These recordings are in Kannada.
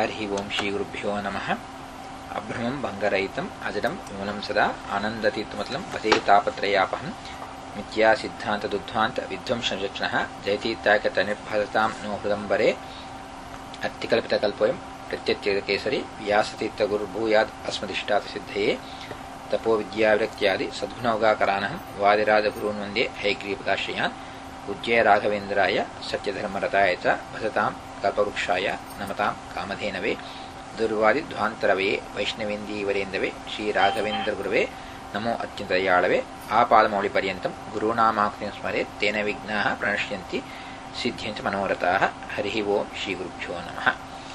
ಹರಿ ಓಂ ಶ್ರೀ ಗುರುಭ್ಯೋ ನಮಃ. ಅಭ್ರಮಂ ಭಂಗರಹಿತಂ ಅಜಡಂ ವಿಮಲಂ ಸದಾ ಆನಂದತೀರ್ಥಮತಲಂ ಭಜೇ ತಾಪತ್ರಯಾಪಹಂ ಮಿಥ್ಯಾ ಸಿದ್ಧಾಂತ ದುಧ್ವಾಂತ ವಿಧ್ವಂಸರಕ್ಷಣಃ ಜಯತೀರ್ಥಾಕತ ನಿರ್ಭರತಾಂ ನೋ ಹೃದಂಬರೆ ಅತ್ತಿಕಲ್ಪಿತಕಲ್ಪೋಯಂ ಪ್ರತ್ಯತ್ಯೇಕೇಸರಿ ವ್ಯಾಸತೀರ್ಥ ಗುರುರ್ಭೂಯಾದ್ ಅಸ್ಮದಿಷ್ಟಾತ ಸಿದ್ಧಯೇ ತಪೋ ವಿದ್ಯಾವಿರಕ್ತ್ಯಾದಿ ಸದ್ಗುಣೌಗಾಕರಾನಹಂ ವಾದಿರಾಜ ಗುರೂನ್ ವಂದೇ ಹೈಗ್ರೀಪದಾಶ್ರಯಾನ್ ಪೂಜ್ಯ ರಾಘವೇಂದ್ರಾಯ ಸತ್ಯಧರ್ಮರತಾಯ ಚ ಭಜತಾಂ ಕಲ್ಪವೃಕ್ಷಾಯ ನಮತಾಂ ಕಾಮಧೇನವೇ ದುರ್ವಾದಿ ಧ್ವಾಂತರವೇ ವೈಷ್ಣವೇಂದೀವರೇಂದವೇ ಶ್ರೀ ರಾಘವೇಂದ್ರ ಗುರುವೇ ನಮೋ ಅತ್ಯಂತ ದಯಾಳವೇ ಆಪಾದಮೌಳಿ ಪರ್ಯಂತಂ ಗುರುನಾಮಾಕ್ತಿಂ ಸ್ಮರೇತ್ ತೇನ ವಿಘ್ನಾಃ ಪ್ರಣಶ್ಯಂತಿ ಸಿದ್ಧ್ಯಂಚ ಮನೋರಥಾಃ. ಹರಿ ಓಂ ಶ್ರೀ ಗುರುಭ್ಯೋ ನಮಃ.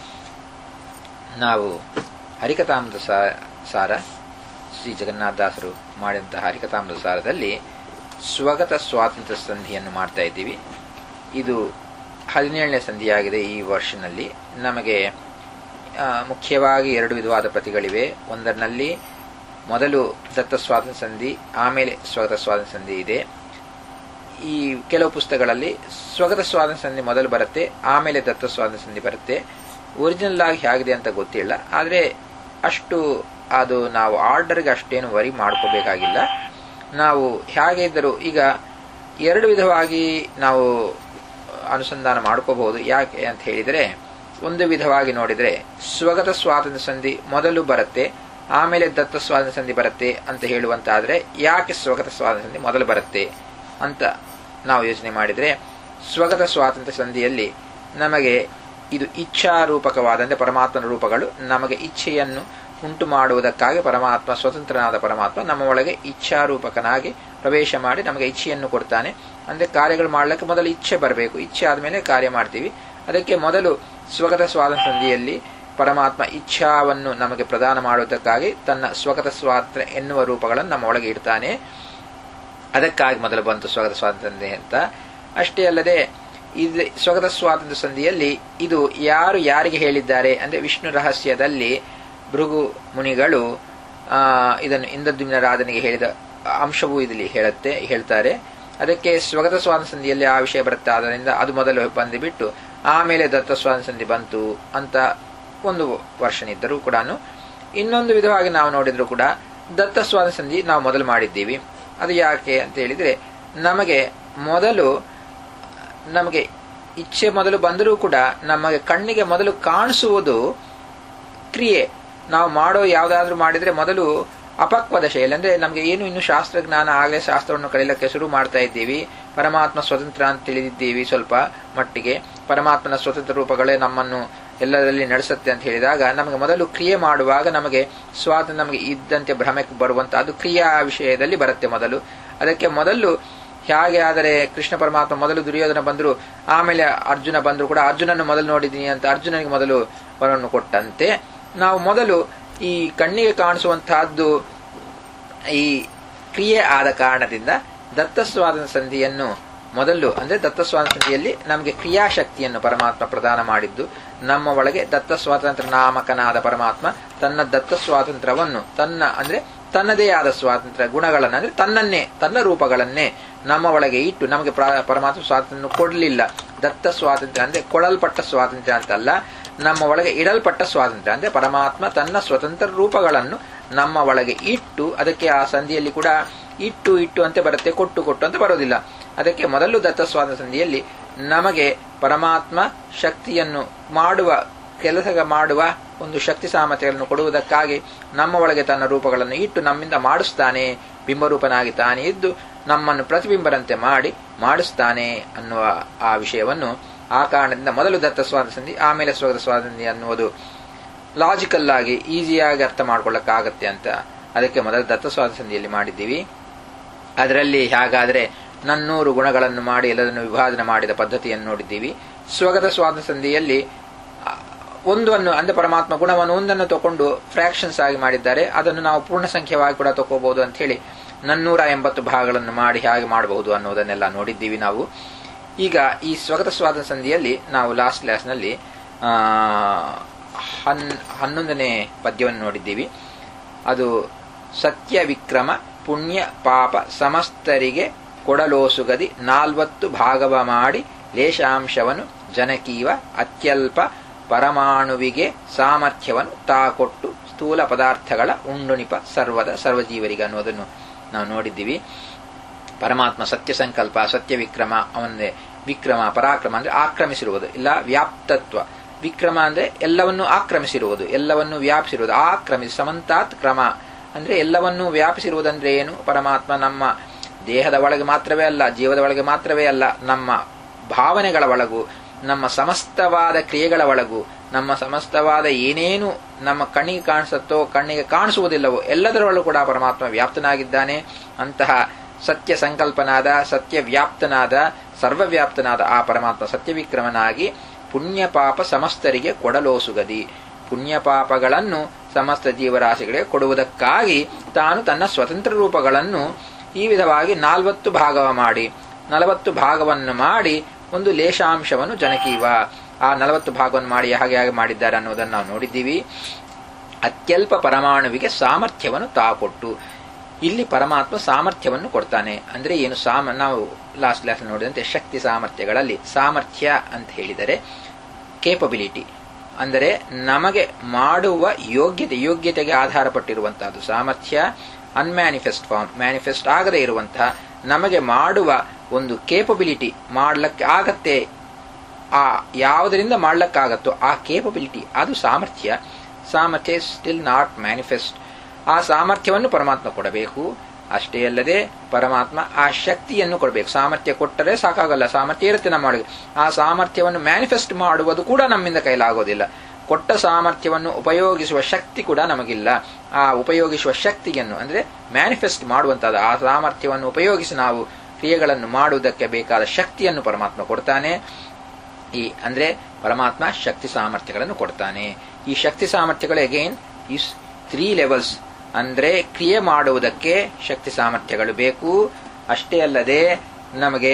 ನಾವು ಹರಿಕಥಾಮೃತ ಸಾರ ಶ್ರೀ ಜಗನ್ನಾಥದಾಸರು ಮಾಡಿದಂತಹ ಹರಿಕಥಾಮೃತ ಸಾರದಲ್ಲಿ ಸ್ವಗತ ಸ್ವಾತಂತ್ರ್ಯ ಸಂಧಿಯನ್ನು ಮಾಡ್ತಾ ಇದ್ದೀವಿ. ಇದು 17ನೇ ಸಂಧಿಯಾಗಿದೆ. ಈ ವರ್ಷನಲ್ಲಿ ನಮಗೆ ಮುಖ್ಯವಾಗಿ 2 ವಿಧವಾದ ಪ್ರತಿಗಳಿವೆ. ಒಂದರಲ್ಲಿ ಮೊದಲು ದತ್ತ ಸ್ವಾತಂತ್ರ್ಯ ಸಂಧಿ, ಆಮೇಲೆ ಸ್ವಗತ ಸ್ವಾತಂತ್ರ್ಯ ಸಂಧಿ ಇದೆ. ಈ ಕೆಲವು ಪುಸ್ತಕಗಳಲ್ಲಿ ಸ್ವಗತ ಸ್ವಾತಂತ್ರ್ಯ ಸಂಧಿ ಮೊದಲು ಬರುತ್ತೆ, ಆಮೇಲೆ ದತ್ತ ಸ್ವಾತಂತ್ರ್ಯ ಸಂಧಿ ಬರುತ್ತೆ. ಒರಿಜಿನಲ್ ಆಗಿ ಹೇಗಿದೆ ಅಂತ ಗೊತ್ತಿಲ್ಲ, ಆದರೆ ಅಷ್ಟು ಅದು ನಾವು ಆರ್ಡರ್ಗೆ ಅಷ್ಟೇನು ವರಿ ಮಾಡ್ಕೋಬೇಕಾಗಿಲ್ಲ. ನಾವು ಹೇಗೆ ಇದ್ದರೂ ಈಗ 2 ವಿಧವಾಗಿ ನಾವು ಅನುಸಂಧಾನ ಮಾಡ್ಕೋಬಹುದು. ಯಾಕೆ ಅಂತ ಹೇಳಿದರೆ, ಒಂದು ವಿಧವಾಗಿ ನೋಡಿದರೆ ಸ್ವಗತ ಸ್ವಾತಂತ್ರ್ಯ ಸಂಧಿ ಮೊದಲು ಬರುತ್ತೆ, ಆಮೇಲೆ ದತ್ತ ಸ್ವಾತಂತ್ರ್ಯ ಸಂಧಿ ಬರುತ್ತೆ ಅಂತ ಹೇಳುವಂತಾದರೆ, ಯಾಕೆ ಸ್ವಗತ ಸ್ವಾತಂತ್ರ್ಯ ಸಂಧಿ ಮೊದಲು ಬರುತ್ತೆ ಅಂತ ನಾವು ಯೋಚನೆ ಮಾಡಿದರೆ, ಸ್ವಗತ ಸ್ವಾತಂತ್ರ್ಯ ಸಂಧಿಯಲ್ಲಿ ನಮಗೆ ಇದು ಇಚ್ಛಾರೂಪಕವಾದಂತೆ ಪರಮಾತ್ಮನ ರೂಪಗಳು ನಮಗೆ ಇಚ್ಛೆಯನ್ನು ಉಂಟು ಮಾಡುವುದಕ್ಕಾಗಿ ಪರಮಾತ್ಮ, ಸ್ವತಂತ್ರನಾದ ಪರಮಾತ್ಮ ನಮ್ಮ ಒಳಗೆ ಇಚ್ಛಾರೂಪಕನಾಗಿ ಪ್ರವೇಶ ಮಾಡಿ ನಮಗೆ ಇಚ್ಛೆಯನ್ನು ಕೊಡ್ತಾನೆ. ಅಂದರೆ ಕಾರ್ಯಗಳು ಮಾಡಲಿಕ್ಕೆ ಮೊದಲು ಇಚ್ಛೆ ಬರಬೇಕು, ಇಚ್ಛೆ ಆದಮೇಲೆ ಕಾರ್ಯ ಮಾಡ್ತೀವಿ. ಅದಕ್ಕೆ ಮೊದಲು ಸ್ವಗತ ಸ್ವಾತಂತ್ರ್ಯ ಸಂಧಿಯಲ್ಲಿ ಪರಮಾತ್ಮ ಇಚ್ಛಾವನ್ನು ನಮಗೆ ಪ್ರದಾನ ಮಾಡುವುದಕ್ಕಾಗಿ ತನ್ನ ಸ್ವಗತ ಸ್ವಾತಂತ್ರ್ಯ ಎನ್ನುವ ರೂಪಗಳನ್ನು ನಮ್ಮ ಒಳಗೆ ಇಡ್ತಾನೆ. ಅದಕ್ಕಾಗಿ ಮೊದಲು ಬಂತು ಸ್ವಗತ ಸ್ವಾತಂತ್ರ್ಯ ಸಂಧಿ ಅಂತ. ಅಷ್ಟೇ ಅಲ್ಲದೆ ಇದು ಸ್ವಗತ ಸ್ವಾತಂತ್ರ್ಯ ಸಂಧಿಯಲ್ಲಿ ಇದು ಯಾರಿಗೆ ಹೇಳಿದ್ದಾರೆ ಅಂದರೆ, ವಿಷ್ಣು ರಹಸ್ಯದಲ್ಲಿ ಭೃಗು ಮುನಿಗಳು ಇದನ್ನು ಇಂದ್ರದ್ಯುಮ್ನರಾಧನಿಗೆ ಹೇಳಿದ ಅಂಶವೂ ಇದರಲ್ಲಿ ಹೇಳ್ತಾರೆ. ಅದಕ್ಕೆ ಸ್ವಗತ ಸ್ವಾತಂತ್ರ್ಯ ಸಂಧಿಯಲ್ಲಿ ಆ ವಿಷಯ ಬರುತ್ತೆ. ಆದ್ದರಿಂದ ಅದು ಮೊದಲು ಬಂದುಬಿಟ್ಟು ಆಮೇಲೆ ದತ್ತ ಸ್ವಾತಂತ್ರ್ಯ ಸಂಧಿ ಬಂತು ಅಂತ ಒಂದು ವರ್ಷನ್ ಇದ್ದರೂ ಕೂಡ, ಇನ್ನೊಂದು ವಿಧವಾಗಿ ನಾವು ನೋಡಿದ್ರು ಕೂಡ ದತ್ತ ಸ್ವಾತಂತ್ರ್ಯ ಸಂಧಿ ನಾವು ಮೊದಲು ಮಾಡಿದ್ದೀವಿ. ಅದು ಯಾಕೆ ಅಂತ ಹೇಳಿದರೆ, ನಮಗೆ ಇಚ್ಛೆ ಮೊದಲು ಬಂದರೂ ಕೂಡ ನಮಗೆ ಕಣ್ಣಿಗೆ ಮೊದಲು ಕಾಣಿಸುವುದು ಕ್ರಿಯೆ. ನಾವು ಮಾಡೋ ಯಾವುದಾದ್ರೂ ಮಾಡಿದರೆ ಮೊದಲು ಅಪಕ್ವದ ಶೈಲಿ, ಅಂದರೆ ನಮಗೆ ಏನು ಇನ್ನು ಶಾಸ್ತ್ರಜ್ಞಾನ ಆಗಲೇ ಶಾಸ್ತ್ರವನ್ನು ಕಲಿಯಲಿಕ್ಕೆ ಶುರು ಮಾಡ್ತಾ ಇದ್ದೀವಿ. ಪರಮಾತ್ಮ ಸ್ವತಂತ್ರ ಅಂತ ತಿಳಿದಿದ್ದೀವಿ ಸ್ವಲ್ಪ ಮಟ್ಟಿಗೆ. ಪರಮಾತ್ಮನ ಸ್ವತಂತ್ರ ರೂಪಗಳೇ ನಮ್ಮನ್ನು ಎಲ್ಲರಲ್ಲಿ ನಡೆಸುತ್ತೆ ಅಂತ ಹೇಳಿದಾಗ, ನಮಗೆ ಮೊದಲು ಕ್ರಿಯೆ ಮಾಡುವಾಗ ನಮಗೆ ಸ್ವಾತಂತ್ರ್ಯ ನಮಗೆ ಇದ್ದಂತೆ ಭ್ರಮೆಗೆ ಬರುವಂತ ಅದು ಕ್ರಿಯಾ ವಿಷಯದಲ್ಲಿ ಬರುತ್ತೆ ಮೊದಲು. ಅದಕ್ಕೆ ಮೊದಲು ಹೇಗೆ ಆದರೆ ಕೃಷ್ಣ ಪರಮಾತ್ಮ ಮೊದಲು ದುರ್ಯೋಧನ ಬಂದರು, ಆಮೇಲೆ ಅರ್ಜುನ ಬಂದರು ಕೂಡ ಅರ್ಜುನನ್ನು ಮೊದಲು ನೋಡಿದ್ದೀನಿ ಅಂತ ಅರ್ಜುನನಿಗೆ ಮೊದಲು ವರವನ್ನು ಕೊಟ್ಟಂತೆ, ನಾವು ಮೊದಲು ಈ ಕಣ್ಣಿಗೆ ಕಾಣಿಸುವಂತಹದ್ದು ಈ ಕ್ರಿಯೆ ಆದ ಕಾರಣದಿಂದ ದತ್ತ ಸ್ವಾತಂತ್ರ್ಯ ಸಂಧಿಯನ್ನು ಮೊದಲು, ಅಂದರೆ ದತ್ತ ಸ್ವಾತಂತ್ರ್ಯ ಸಂಧಿಯಲ್ಲಿ ನಮಗೆ ಕ್ರಿಯಾಶಕ್ತಿಯನ್ನು ಪರಮಾತ್ಮ ಪ್ರದಾನ ಮಾಡಿದ್ದು. ನಮ್ಮ ಒಳಗೆ ದತ್ತ ಸ್ವಾತಂತ್ರ್ಯ ನಾಮಕನಾದ ಪರಮಾತ್ಮ ತನ್ನ ದತ್ತ ಸ್ವಾತಂತ್ರ್ಯವನ್ನು ತನ್ನದೇ ಆದ ಸ್ವಾತಂತ್ರ್ಯ ಗುಣಗಳನ್ನು, ಅಂದರೆ ತನ್ನ ರೂಪಗಳನ್ನೇ ನಮ್ಮ ಒಳಗೆ ಇಟ್ಟು ನಮಗೆ ಪರಮಾತ್ಮ ಸ್ವಾತಂತ್ರ್ಯ ಕೊಡಲಿಲ್ಲ. ದತ್ತ ಸ್ವಾತಂತ್ರ್ಯ ಅಂದರೆ ಕೊಡಲ್ಪಟ್ಟ ಸ್ವಾತಂತ್ರ್ಯ ಅಂತಲ್ಲ, ನಮ್ಮ ಒಳಗೆ ಇಡಲ್ಪಟ್ಟ ಸ್ವಾತಂತ್ರ್ಯ. ಅಂದರೆ ಪರಮಾತ್ಮ ತನ್ನ ಸ್ವತಂತ್ರ ರೂಪಗಳನ್ನು ನಮ್ಮ ಒಳಗೆ ಇಟ್ಟು, ಅದಕ್ಕೆ ಆ ಸಂಧಿಯಲ್ಲಿ ಕೂಡ ಇಟ್ಟು ಅಂತ ಬರುತ್ತೆ, ಕೊಟ್ಟು ಅಂತ ಬರೋದಿಲ್ಲ. ಅದಕ್ಕೆ ಮೊದಲು ದತ್ತ ಸ್ವಾತಂತ್ರ್ಯ ಸಂಧಿಯಲ್ಲಿ ನಮಗೆ ಪರಮಾತ್ಮ ಶಕ್ತಿಯನ್ನು ಕೆಲಸ ಮಾಡುವ ಒಂದು ಶಕ್ತಿ ಸಾಮರ್ಥ್ಯಗಳನ್ನು ಕೊಡುವುದಕ್ಕಾಗಿ ನಮ್ಮ ಒಳಗೆ ತನ್ನ ರೂಪಗಳನ್ನು ಇಟ್ಟು ನಮ್ಮಿಂದ ಮಾಡಿಸ್ತಾನೆ. ಬಿಂಬರೂಪನಾಗಿ ತಾನೇ ಇದ್ದು ನಮ್ಮನ್ನು ಪ್ರತಿಬಿಂಬರಂತೆ ಮಾಡಿಸ್ತಾನೆ ಅನ್ನುವ ಆ ವಿಷಯವನ್ನು, ಆ ಕಾರಣದಿಂದ ಮೊದಲು ದತ್ತ ಸ್ವಾತಂತ್ರ್ಯ ಸಂಧಿ ಆಮೇಲೆ ಸ್ವಗತ ಸ್ವಾತಂತ್ರ್ಯ ಸಂಧಿ ಅನ್ನುವುದು ಲಾಜಿಕಲ್ ಆಗಿ ಈಸಿಯಾಗಿ ಅರ್ಥ ಮಾಡ್ಕೊಳ್ಳಕ್ಕಾಗತ್ತೆ ಅಂತ ಅದಕ್ಕೆ ಮೊದಲು ದತ್ತ ಸ್ವಾತಂತ್ರ್ಯ ಸಂಧಿಯಲ್ಲಿ ಮಾಡಿದ್ದೀವಿ. ಅದರಲ್ಲಿ ಹೇಗಾದರೆ 400 ಗುಣಗಳನ್ನು ಮಾಡಿ ಎಲ್ಲದನ್ನು ವಿಭಾಜನೆ ಮಾಡಿದ ಪದ್ಧತಿಯನ್ನು ನೋಡಿದ್ದೀವಿ. ಸ್ವಗತ ಸ್ವಾತಂತ್ರ್ಯ ಸಂಧಿಯಲ್ಲಿ ಒಂದನ್ನು, ಅಂದರೆ ಪರಮಾತ್ಮ ಗುಣವನ್ನು ಒಂದನ್ನು ತಗೊಂಡು ಫ್ರಾಕ್ಷನ್ಸ್ ಆಗಿ ಮಾಡಿದ್ದಾರೆ. ಅದನ್ನು ನಾವು ಪೂರ್ಣ ಸಂಖ್ಯವಾಗಿ ಕೂಡ ತಗೋಬಹುದು ಅಂತ ಹೇಳಿ 480 ಭಾಗಗಳನ್ನು ಮಾಡಿ ಹೇಗೆ ಮಾಡಬಹುದು ಅನ್ನೋದನ್ನೆಲ್ಲ ನೋಡಿದ್ದೀವಿ ನಾವು. ಈಗ ಈ ಸ್ವಗತ ಸ್ವಾತಂತ್ರ್ಯ ಸಂಧಿಯಲ್ಲಿ ನಾವು ಲಾಸ್ಟ್ ಕ್ಲಾಸ್ನಲ್ಲಿ 11ನೇ ಪದ್ಯವನ್ನು ನೋಡಿದ್ದೀವಿ. ಅದು ಸತ್ಯ ವಿಕ್ರಮ ಪುಣ್ಯ ಪಾಪ ಸಮಸ್ತರಿಗೆ ಕೊಡಲೋಸುಗದಿ 40 ಭಾಗವ ಮಾಡಿ ಲೇಶಾಂಶವನು ಜನಕೀವ ಅತ್ಯಲ್ಪ ಪರಮಾಣುವಿಗೆ ಸಾಮರ್ಥ್ಯವನ್ನು ತಾಕೊಟ್ಟು ಸ್ಥೂಲ ಪದಾರ್ಥಗಳ ಉಂಡುಣಿಪ ಸರ್ವಜೀವರಿಗೆ ಅನ್ನೋದನ್ನು ನಾವು ನೋಡಿದ್ದೀವಿ. ಪರಮಾತ್ಮ ಸತ್ಯ ಸಂಕಲ್ಪ, ಸತ್ಯ ವಿಕ್ರಮ, ಅವನೇ ವಿಕ್ರಮ, ಪರಾಕ್ರಮ ಅಂದ್ರೆ ಆಕ್ರಮಿಸಿರುವುದು, ಇಲ್ಲ ವ್ಯಾಪ್ತತ್ವ. ವಿಕ್ರಮ ಅಂದ್ರೆ ಎಲ್ಲವನ್ನೂ ಆಕ್ರಮಿಸಿರುವುದು, ಎಲ್ಲವನ್ನೂ ವ್ಯಾಪಿಸಿರುವುದು. ಆಕ್ರಮಿಸಿ ಸಮಂತಾತ್ ಕ್ರಮ ಅಂದ್ರೆ ಎಲ್ಲವನ್ನೂ ವ್ಯಾಪಿಸಿರುವುದಂದ್ರೆ ಏನು? ಪರಮಾತ್ಮ ನಮ್ಮ ದೇಹದ ಒಳಗೆ ಮಾತ್ರವೇ ಅಲ್ಲ, ಜೀವದ ಒಳಗೆ ಮಾತ್ರವೇ ಅಲ್ಲ, ನಮ್ಮ ಭಾವನೆಗಳ ಒಳಗೂ, ನಮ್ಮ ಸಮಸ್ತವಾದ ಕ್ರಿಯೆಗಳ ಒಳಗೂ, ನಮ್ಮ ಸಮಸ್ತವಾದ ಏನೇನು ನಮ್ಮ ಕಣ್ಣಿಗೆ ಕಾಣಿಸುತ್ತೋ, ಕಣ್ಣಿಗೆ ಕಾಣಿಸುವುದಿಲ್ಲವೋ ಎಲ್ಲದರೊಳಗೂ ಕೂಡ ಪರಮಾತ್ಮ ವ್ಯಾಪ್ತನಾಗಿದ್ದಾನೆ. ಅಂತಹ ಸತ್ಯ ಸಂಕಲ್ಪನಾದ, ಸತ್ಯ ವ್ಯಾಪ್ತನಾದ, ಸರ್ವವ್ಯಾಪ್ತನಾದ ಆ ಪರಮಾತ್ಮ ಸತ್ಯವಿಕ್ರಮನಾಗಿ ಪುಣ್ಯ ಪಾಪ ಸಮಸ್ತರಿಗೆ ಕೊಡಲೋಸುಗದಿ. ಪುಣ್ಯ ಪಾಪಗಳನ್ನು ಸಮಸ್ತ ಜೀವರಾಶಿಗಳಿಗೆ ಕೊಡುವುದಕ್ಕಾಗಿ ತಾನು ತನ್ನ ಸ್ವತಂತ್ರ ರೂಪಗಳನ್ನು ಈ ವಿಧವಾಗಿ 40 ಭಾಗವ ಮಾಡಿ, 40 ಭಾಗವನ್ನು ಮಾಡಿ ಒಂದು ಲೇಷಾಂಶವನ್ನು ಜನಕೀವ. ಆ 40 ಭಾಗವನ್ನು ಮಾಡಿ ಹಾಗೆ ಮಾಡಿದ್ದಾರೆ ಅನ್ನೋದನ್ನು ನಾವು ನೋಡಿದ್ದೀವಿ. ಅತ್ಯಲ್ಪ ಪರಮಾಣುವಿಗೆ ಸಾಮರ್ಥ್ಯವನ್ನು ತಾಕೊಟ್ಟು, ಇಲ್ಲಿ ಪರಮಾತ್ಮ ಸಾಮರ್ಥ್ಯವನ್ನು ಕೊಡ್ತಾನೆ. ಅಂದ್ರೆ ಏನು? ನಾವು ಲಾಸ್ಟ್ ಕ್ಲಾಸ್ ನೋಡಿದಂತೆ ಶಕ್ತಿ ಸಾಮರ್ಥ್ಯಗಳಲ್ಲಿ ಸಾಮರ್ಥ್ಯ ಅಂತ ಹೇಳಿದರೆ ಕೇಪಬಿಲಿಟಿ, ಅಂದರೆ ನಮಗೆ ಮಾಡುವ ಯೋಗ್ಯತೆಗೆ ಆಧಾರಪಟ್ಟಿರುವಂತಹದ್ದು ಸಾಮರ್ಥ್ಯ. ಅನ್ಮ್ಯಾನಿಫೆಸ್ಟ್ ಫಾರ್ಮ್, ಮ್ಯಾನಿಫೆಸ್ಟ್ ಆಗದೆ ಇರುವಂತಹ ನಮಗೆ ಮಾಡುವ ಒಂದು ಕೇಪಬಿಲಿಟಿ, ಮಾಡ್ಲಕ್ಕೆ ಆಗತ್ತೆ, ಆ ಯಾವುದರಿಂದ ಮಾಡ್ಲಕ್ಕಾಗತ್ತೋ ಆ ಕೇಪಬಿಲಿಟಿ, ಅದು ಸಾಮರ್ಥ್ಯ. ಸಾಮರ್ಥ್ಯ ಸ್ಟಿಲ್ ನಾಟ್ ಮ್ಯಾನಿಫೆಸ್ಟ್. ಆ ಸಾಮರ್ಥ್ಯವನ್ನು ಪರಮಾತ್ಮ ಕೊಡಬೇಕು. ಅಷ್ಟೇ ಅಲ್ಲದೆ ಪರಮಾತ್ಮ ಆ ಶಕ್ತಿಯನ್ನು ಕೊಡಬೇಕು. ಸಾಮರ್ಥ್ಯ ಕೊಟ್ಟರೆ ಸಾಕಾಗಲ್ಲ, ಸಾಮರ್ಥ್ಯ ಇರುತ್ತೆ ನಮ್ಮೊಳಗೆ. ಆ ಸಾಮರ್ಥ್ಯವನ್ನು ಮ್ಯಾನಿಫೆಸ್ಟ್ ಮಾಡುವುದು ಕೂಡ ನಮ್ಮಿಂದ ಕೈಲಾಗೋದಿಲ್ಲ. ಕೊಟ್ಟ ಸಾಮರ್ಥ್ಯವನ್ನು ಉಪಯೋಗಿಸುವ ಶಕ್ತಿ ಕೂಡ ನಮಗಿಲ್ಲ. ಆ ಉಪಯೋಗಿಸುವ ಶಕ್ತಿಯನ್ನು ಅಂದ್ರೆ ಮ್ಯಾನಿಫೆಸ್ಟ್ ಮಾಡುವಂತಹದ್ದು, ಆ ಸಾಮರ್ಥ್ಯವನ್ನು ಉಪಯೋಗಿಸಿ ನಾವು ಕ್ರಿಯೆಗಳನ್ನು ಮಾಡುವುದಕ್ಕೆ ಬೇಕಾದ ಶಕ್ತಿಯನ್ನು ಪರಮಾತ್ಮ ಕೊಡ್ತಾನೆ. ಅಂದ್ರೆ ಪರಮಾತ್ಮ ಶಕ್ತಿ ಸಾಮರ್ಥ್ಯಗಳನ್ನು ಕೊಡ್ತಾನೆ. ಈ ಶಕ್ತಿ ಸಾಮರ್ಥ್ಯಗಳು ಅಗೇನ್ ಈ 3 ಲೆವೆಲ್ಸ್. ಅಂದ್ರೆ ಕ್ರಿಯೆ ಮಾಡುವುದಕ್ಕೆ ಶಕ್ತಿ ಸಾಮರ್ಥ್ಯಗಳು ಬೇಕು. ಅಷ್ಟೇ ಅಲ್ಲದೆ ನಮಗೆ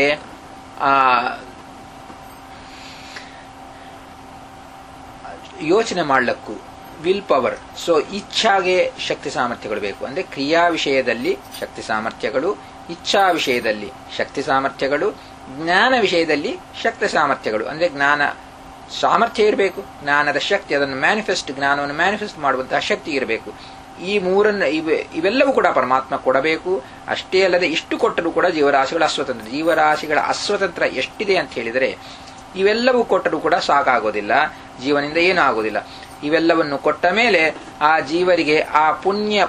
ಯೋಚನೆ ಮಾಡಲಿಕ್ಕೂ ವಿಲ್ ಪವರ್, ಸೊ ಇಚ್ಛಾಗೆ ಶಕ್ತಿ ಸಾಮರ್ಥ್ಯಗಳು ಬೇಕು. ಅಂದ್ರೆ ಕ್ರಿಯಾ ವಿಷಯದಲ್ಲಿ ಶಕ್ತಿ ಸಾಮರ್ಥ್ಯಗಳು, ಇಚ್ಛಾ ವಿಷಯದಲ್ಲಿ ಶಕ್ತಿ ಸಾಮರ್ಥ್ಯಗಳು, ಜ್ಞಾನ ವಿಷಯದಲ್ಲಿ ಶಕ್ತಿ ಸಾಮರ್ಥ್ಯಗಳು. ಅಂದ್ರೆ ಜ್ಞಾನ ಸಾಮರ್ಥ್ಯ ಇರಬೇಕು, ಜ್ಞಾನದ ಶಕ್ತಿ, ಅದನ್ನು ಜ್ಞಾನವನ್ನು ಮ್ಯಾನಿಫೆಸ್ಟ್ ಮಾಡುವಂತಹ ಶಕ್ತಿ ಇರಬೇಕು. ಈ ಮೂರನ್ನು ಇವೆಲ್ಲವೂ ಕೂಡ ಪರಮಾತ್ಮ ಕೊಡಬೇಕು. ಅಷ್ಟೇ ಅಲ್ಲದೆ ಇಷ್ಟು ಕೊಟ್ಟರೂ ಕೂಡ ಜೀವರಾಶಿಗಳ ಅಸ್ವತಂತ್ರ. ಜೀವರಾಶಿಗಳ ಅಸ್ವತಂತ್ರ ಎಷ್ಟಿದೆ ಅಂತ ಹೇಳಿದರೆ ಇವೆಲ್ಲವೂ ಕೊಟ್ಟರೂ ಕೂಡ ಸಾಕಾಗೋದಿಲ್ಲ, ಜೀವನಿಂದ ಏನೂ ಆಗೋದಿಲ್ಲ. ಇವೆಲ್ಲವನ್ನು ಕೊಟ್ಟ ಮೇಲೆ ಆ ಜೀವರಿಗೆ ಆ ಪುಣ್ಯ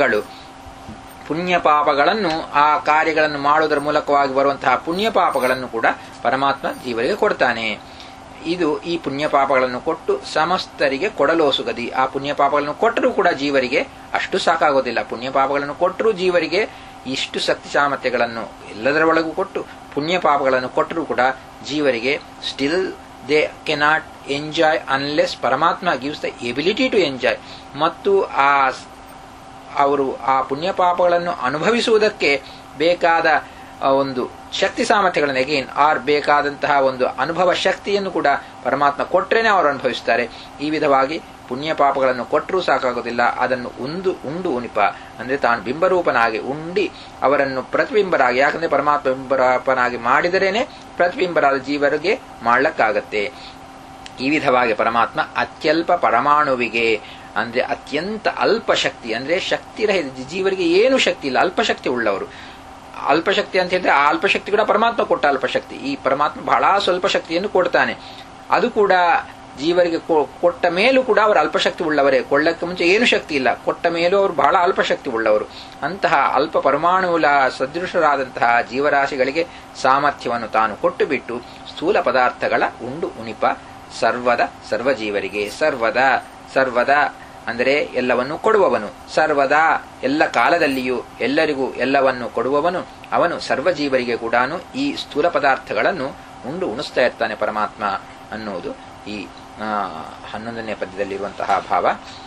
ಪಾಪಗಳನ್ನು, ಆ ಕಾರ್ಯಗಳನ್ನು ಮಾಡುವುದರ ಮೂಲಕವಾಗಿ ಬರುವಂತಹ ಪುಣ್ಯ ಪಾಪಗಳನ್ನು ಕೂಡ ಪರಮಾತ್ಮ ಜೀವರಿಗೆ ಕೊಡ್ತಾನೆ. ಇದು ಈ ಪುಣ್ಯ ಪಾಪಗಳನ್ನು ಕೊಟ್ಟು ಸಮಸ್ತರಿಗೆ ಕೊಡಲೋಸುಗದಿ. ಆ ಪುಣ್ಯ ಪಾಪಗಳನ್ನು ಕೊಟ್ಟರೂ ಕೂಡ ಜೀವರಿಗೆ ಅಷ್ಟು ಸಾಕಾಗೋದಿಲ್ಲ. ಪುಣ್ಯ ಪಾಪಗಳನ್ನು ಕೊಟ್ಟರೂ ಜೀವರಿಗೆ ಇಷ್ಟು ಶಕ್ತಿ ಸಾಮರ್ಥ್ಯಗಳನ್ನು ಎಲ್ಲದರ ಒಳಗೂ ಕೊಟ್ಟು ಪುಣ್ಯ ಪಾಪಗಳನ್ನು ಕೊಟ್ಟರೂ ಕೂಡ ಜೀವರಿಗೆ still they cannot enjoy unless ಪರಮಾತ್ಮ gives the ability to enjoy. ಮತ್ತು ಅವರು ಆ ಪುಣ್ಯ ಪಾಪಗಳನ್ನು ಅನುಭವಿಸುವುದಕ್ಕೆ ಬೇಕಾದ ಒಂದು ಶಕ್ತಿ ಸಾಮರ್ಥ್ಯಗಳನ್ನು ಅಗೇನ್ ಬೇಕಾದಂತಹ ಒಂದು ಅನುಭವ ಶಕ್ತಿಯನ್ನು ಕೂಡ ಪರಮಾತ್ಮ ಕೊಟ್ಟರೇನೆ ಅವರು ಅನುಭವಿಸುತ್ತಾರೆ. ಈ ವಿಧವಾಗಿ ಪುಣ್ಯ ಪಾಪಗಳನ್ನು ಕೊಟ್ಟರೂ ಸಾಕಾಗೋದಿಲ್ಲ, ಅದನ್ನು ಉಂಡು ಉಣಿಪ ಅಂದ್ರೆ ತಾನು ಬಿಂಬರೂಪನಾಗಿ ಉಂಡಿ ಅವರನ್ನು ಪ್ರತಿಬಿಂಬರಾಗಿ, ಯಾಕಂದ್ರೆ ಪರಮಾತ್ಮ ಬಿಂಬರೂಪನಾಗಿ ಮಾಡಿದರೇನೆ ಪ್ರತಿಬಿಂಬರಾದ ಜೀವರಿಗೆ ಮಾಡ್ಲಕ್ಕಾಗತ್ತೆ. ಈ ವಿಧವಾಗಿ ಪರಮಾತ್ಮ ಅತ್ಯಲ್ಪ ಪರಮಾಣುವಿಗೆ ಅಂದ್ರೆ ಅತ್ಯಂತ ಅಲ್ಪ ಶಕ್ತಿ, ಅಂದ್ರೆ ಶಕ್ತಿ ರಹಿತ ಜೀವರಿಗೆ ಏನು ಶಕ್ತಿ ಇಲ್ಲ, ಅಲ್ಪಶಕ್ತಿ ಉಳ್ಳವರು. ಅಲ್ಪಶಕ್ತಿ ಅಂತ ಹೇಳಿದ್ರೆ ಆ ಅಲ್ಪಶಕ್ತಿ ಕೂಡ ಪರಮಾತ್ಮ ಕೊಟ್ಟ ಅಲ್ಪಶಕ್ತಿ. ಈ ಪರಮಾತ್ಮ ಬಹಳ ಸ್ವಲ್ಪ ಶಕ್ತಿಯನ್ನು ಕೊಡ್ತಾನೆ. ಅದು ಕೂಡ ಜೀವರಿಗೆ ಕೊಟ್ಟ ಮೇಲೂ ಕೂಡ ಅವರು ಅಲ್ಪಶಕ್ತಿ ಉಳ್ಳವರೇ. ಕೊಳ್ಳಕ್ಕೆ ಮುಂಚೆ ಏನು ಶಕ್ತಿ ಇಲ್ಲ, ಕೊಟ್ಟ ಮೇಲೂ ಅವರು ಬಹಳ ಅಲ್ಪಶಕ್ತಿ ಉಳ್ಳವರು. ಅಂತಹ ಅಲ್ಪ ಪರಮಾಣುಗಳ ಸದೃಶರಾದಂತಹ ಜೀವರಾಶಿಗಳಿಗೆ ಸಾಮರ್ಥ್ಯವನ್ನು ತಾನು ಕೊಟ್ಟು ಬಿಟ್ಟು ಸ್ಥೂಲ ಪದಾರ್ಥಗಳ ಉಂಡು ಉಣಿಪ ಸರ್ವಜೀವರಿಗೆ. ಸರ್ವದ ಅಂದರೆ ಎಲ್ಲವನ್ನು ಕೊಡುವವನು, ಸರ್ವದಾ ಎಲ್ಲ ಕಾಲದಲ್ಲಿಯೂ ಎಲ್ಲರಿಗೂ ಎಲ್ಲವನ್ನು ಕೊಡುವವನು ಅವನು ಸರ್ವಜೀವರಿಗೆ ಕೂಡ ಈ ಸ್ಥೂಲ ಪದಾರ್ಥಗಳನ್ನು ಉಂಡು ಉಣಿಸ್ತಾ ಇರ್ತಾನೆ ಪರಮಾತ್ಮ ಅನ್ನೋದು ಈ 11ನೇ ಪದ್ಯದಲ್ಲಿರುವಂತಹ ಭಾವ.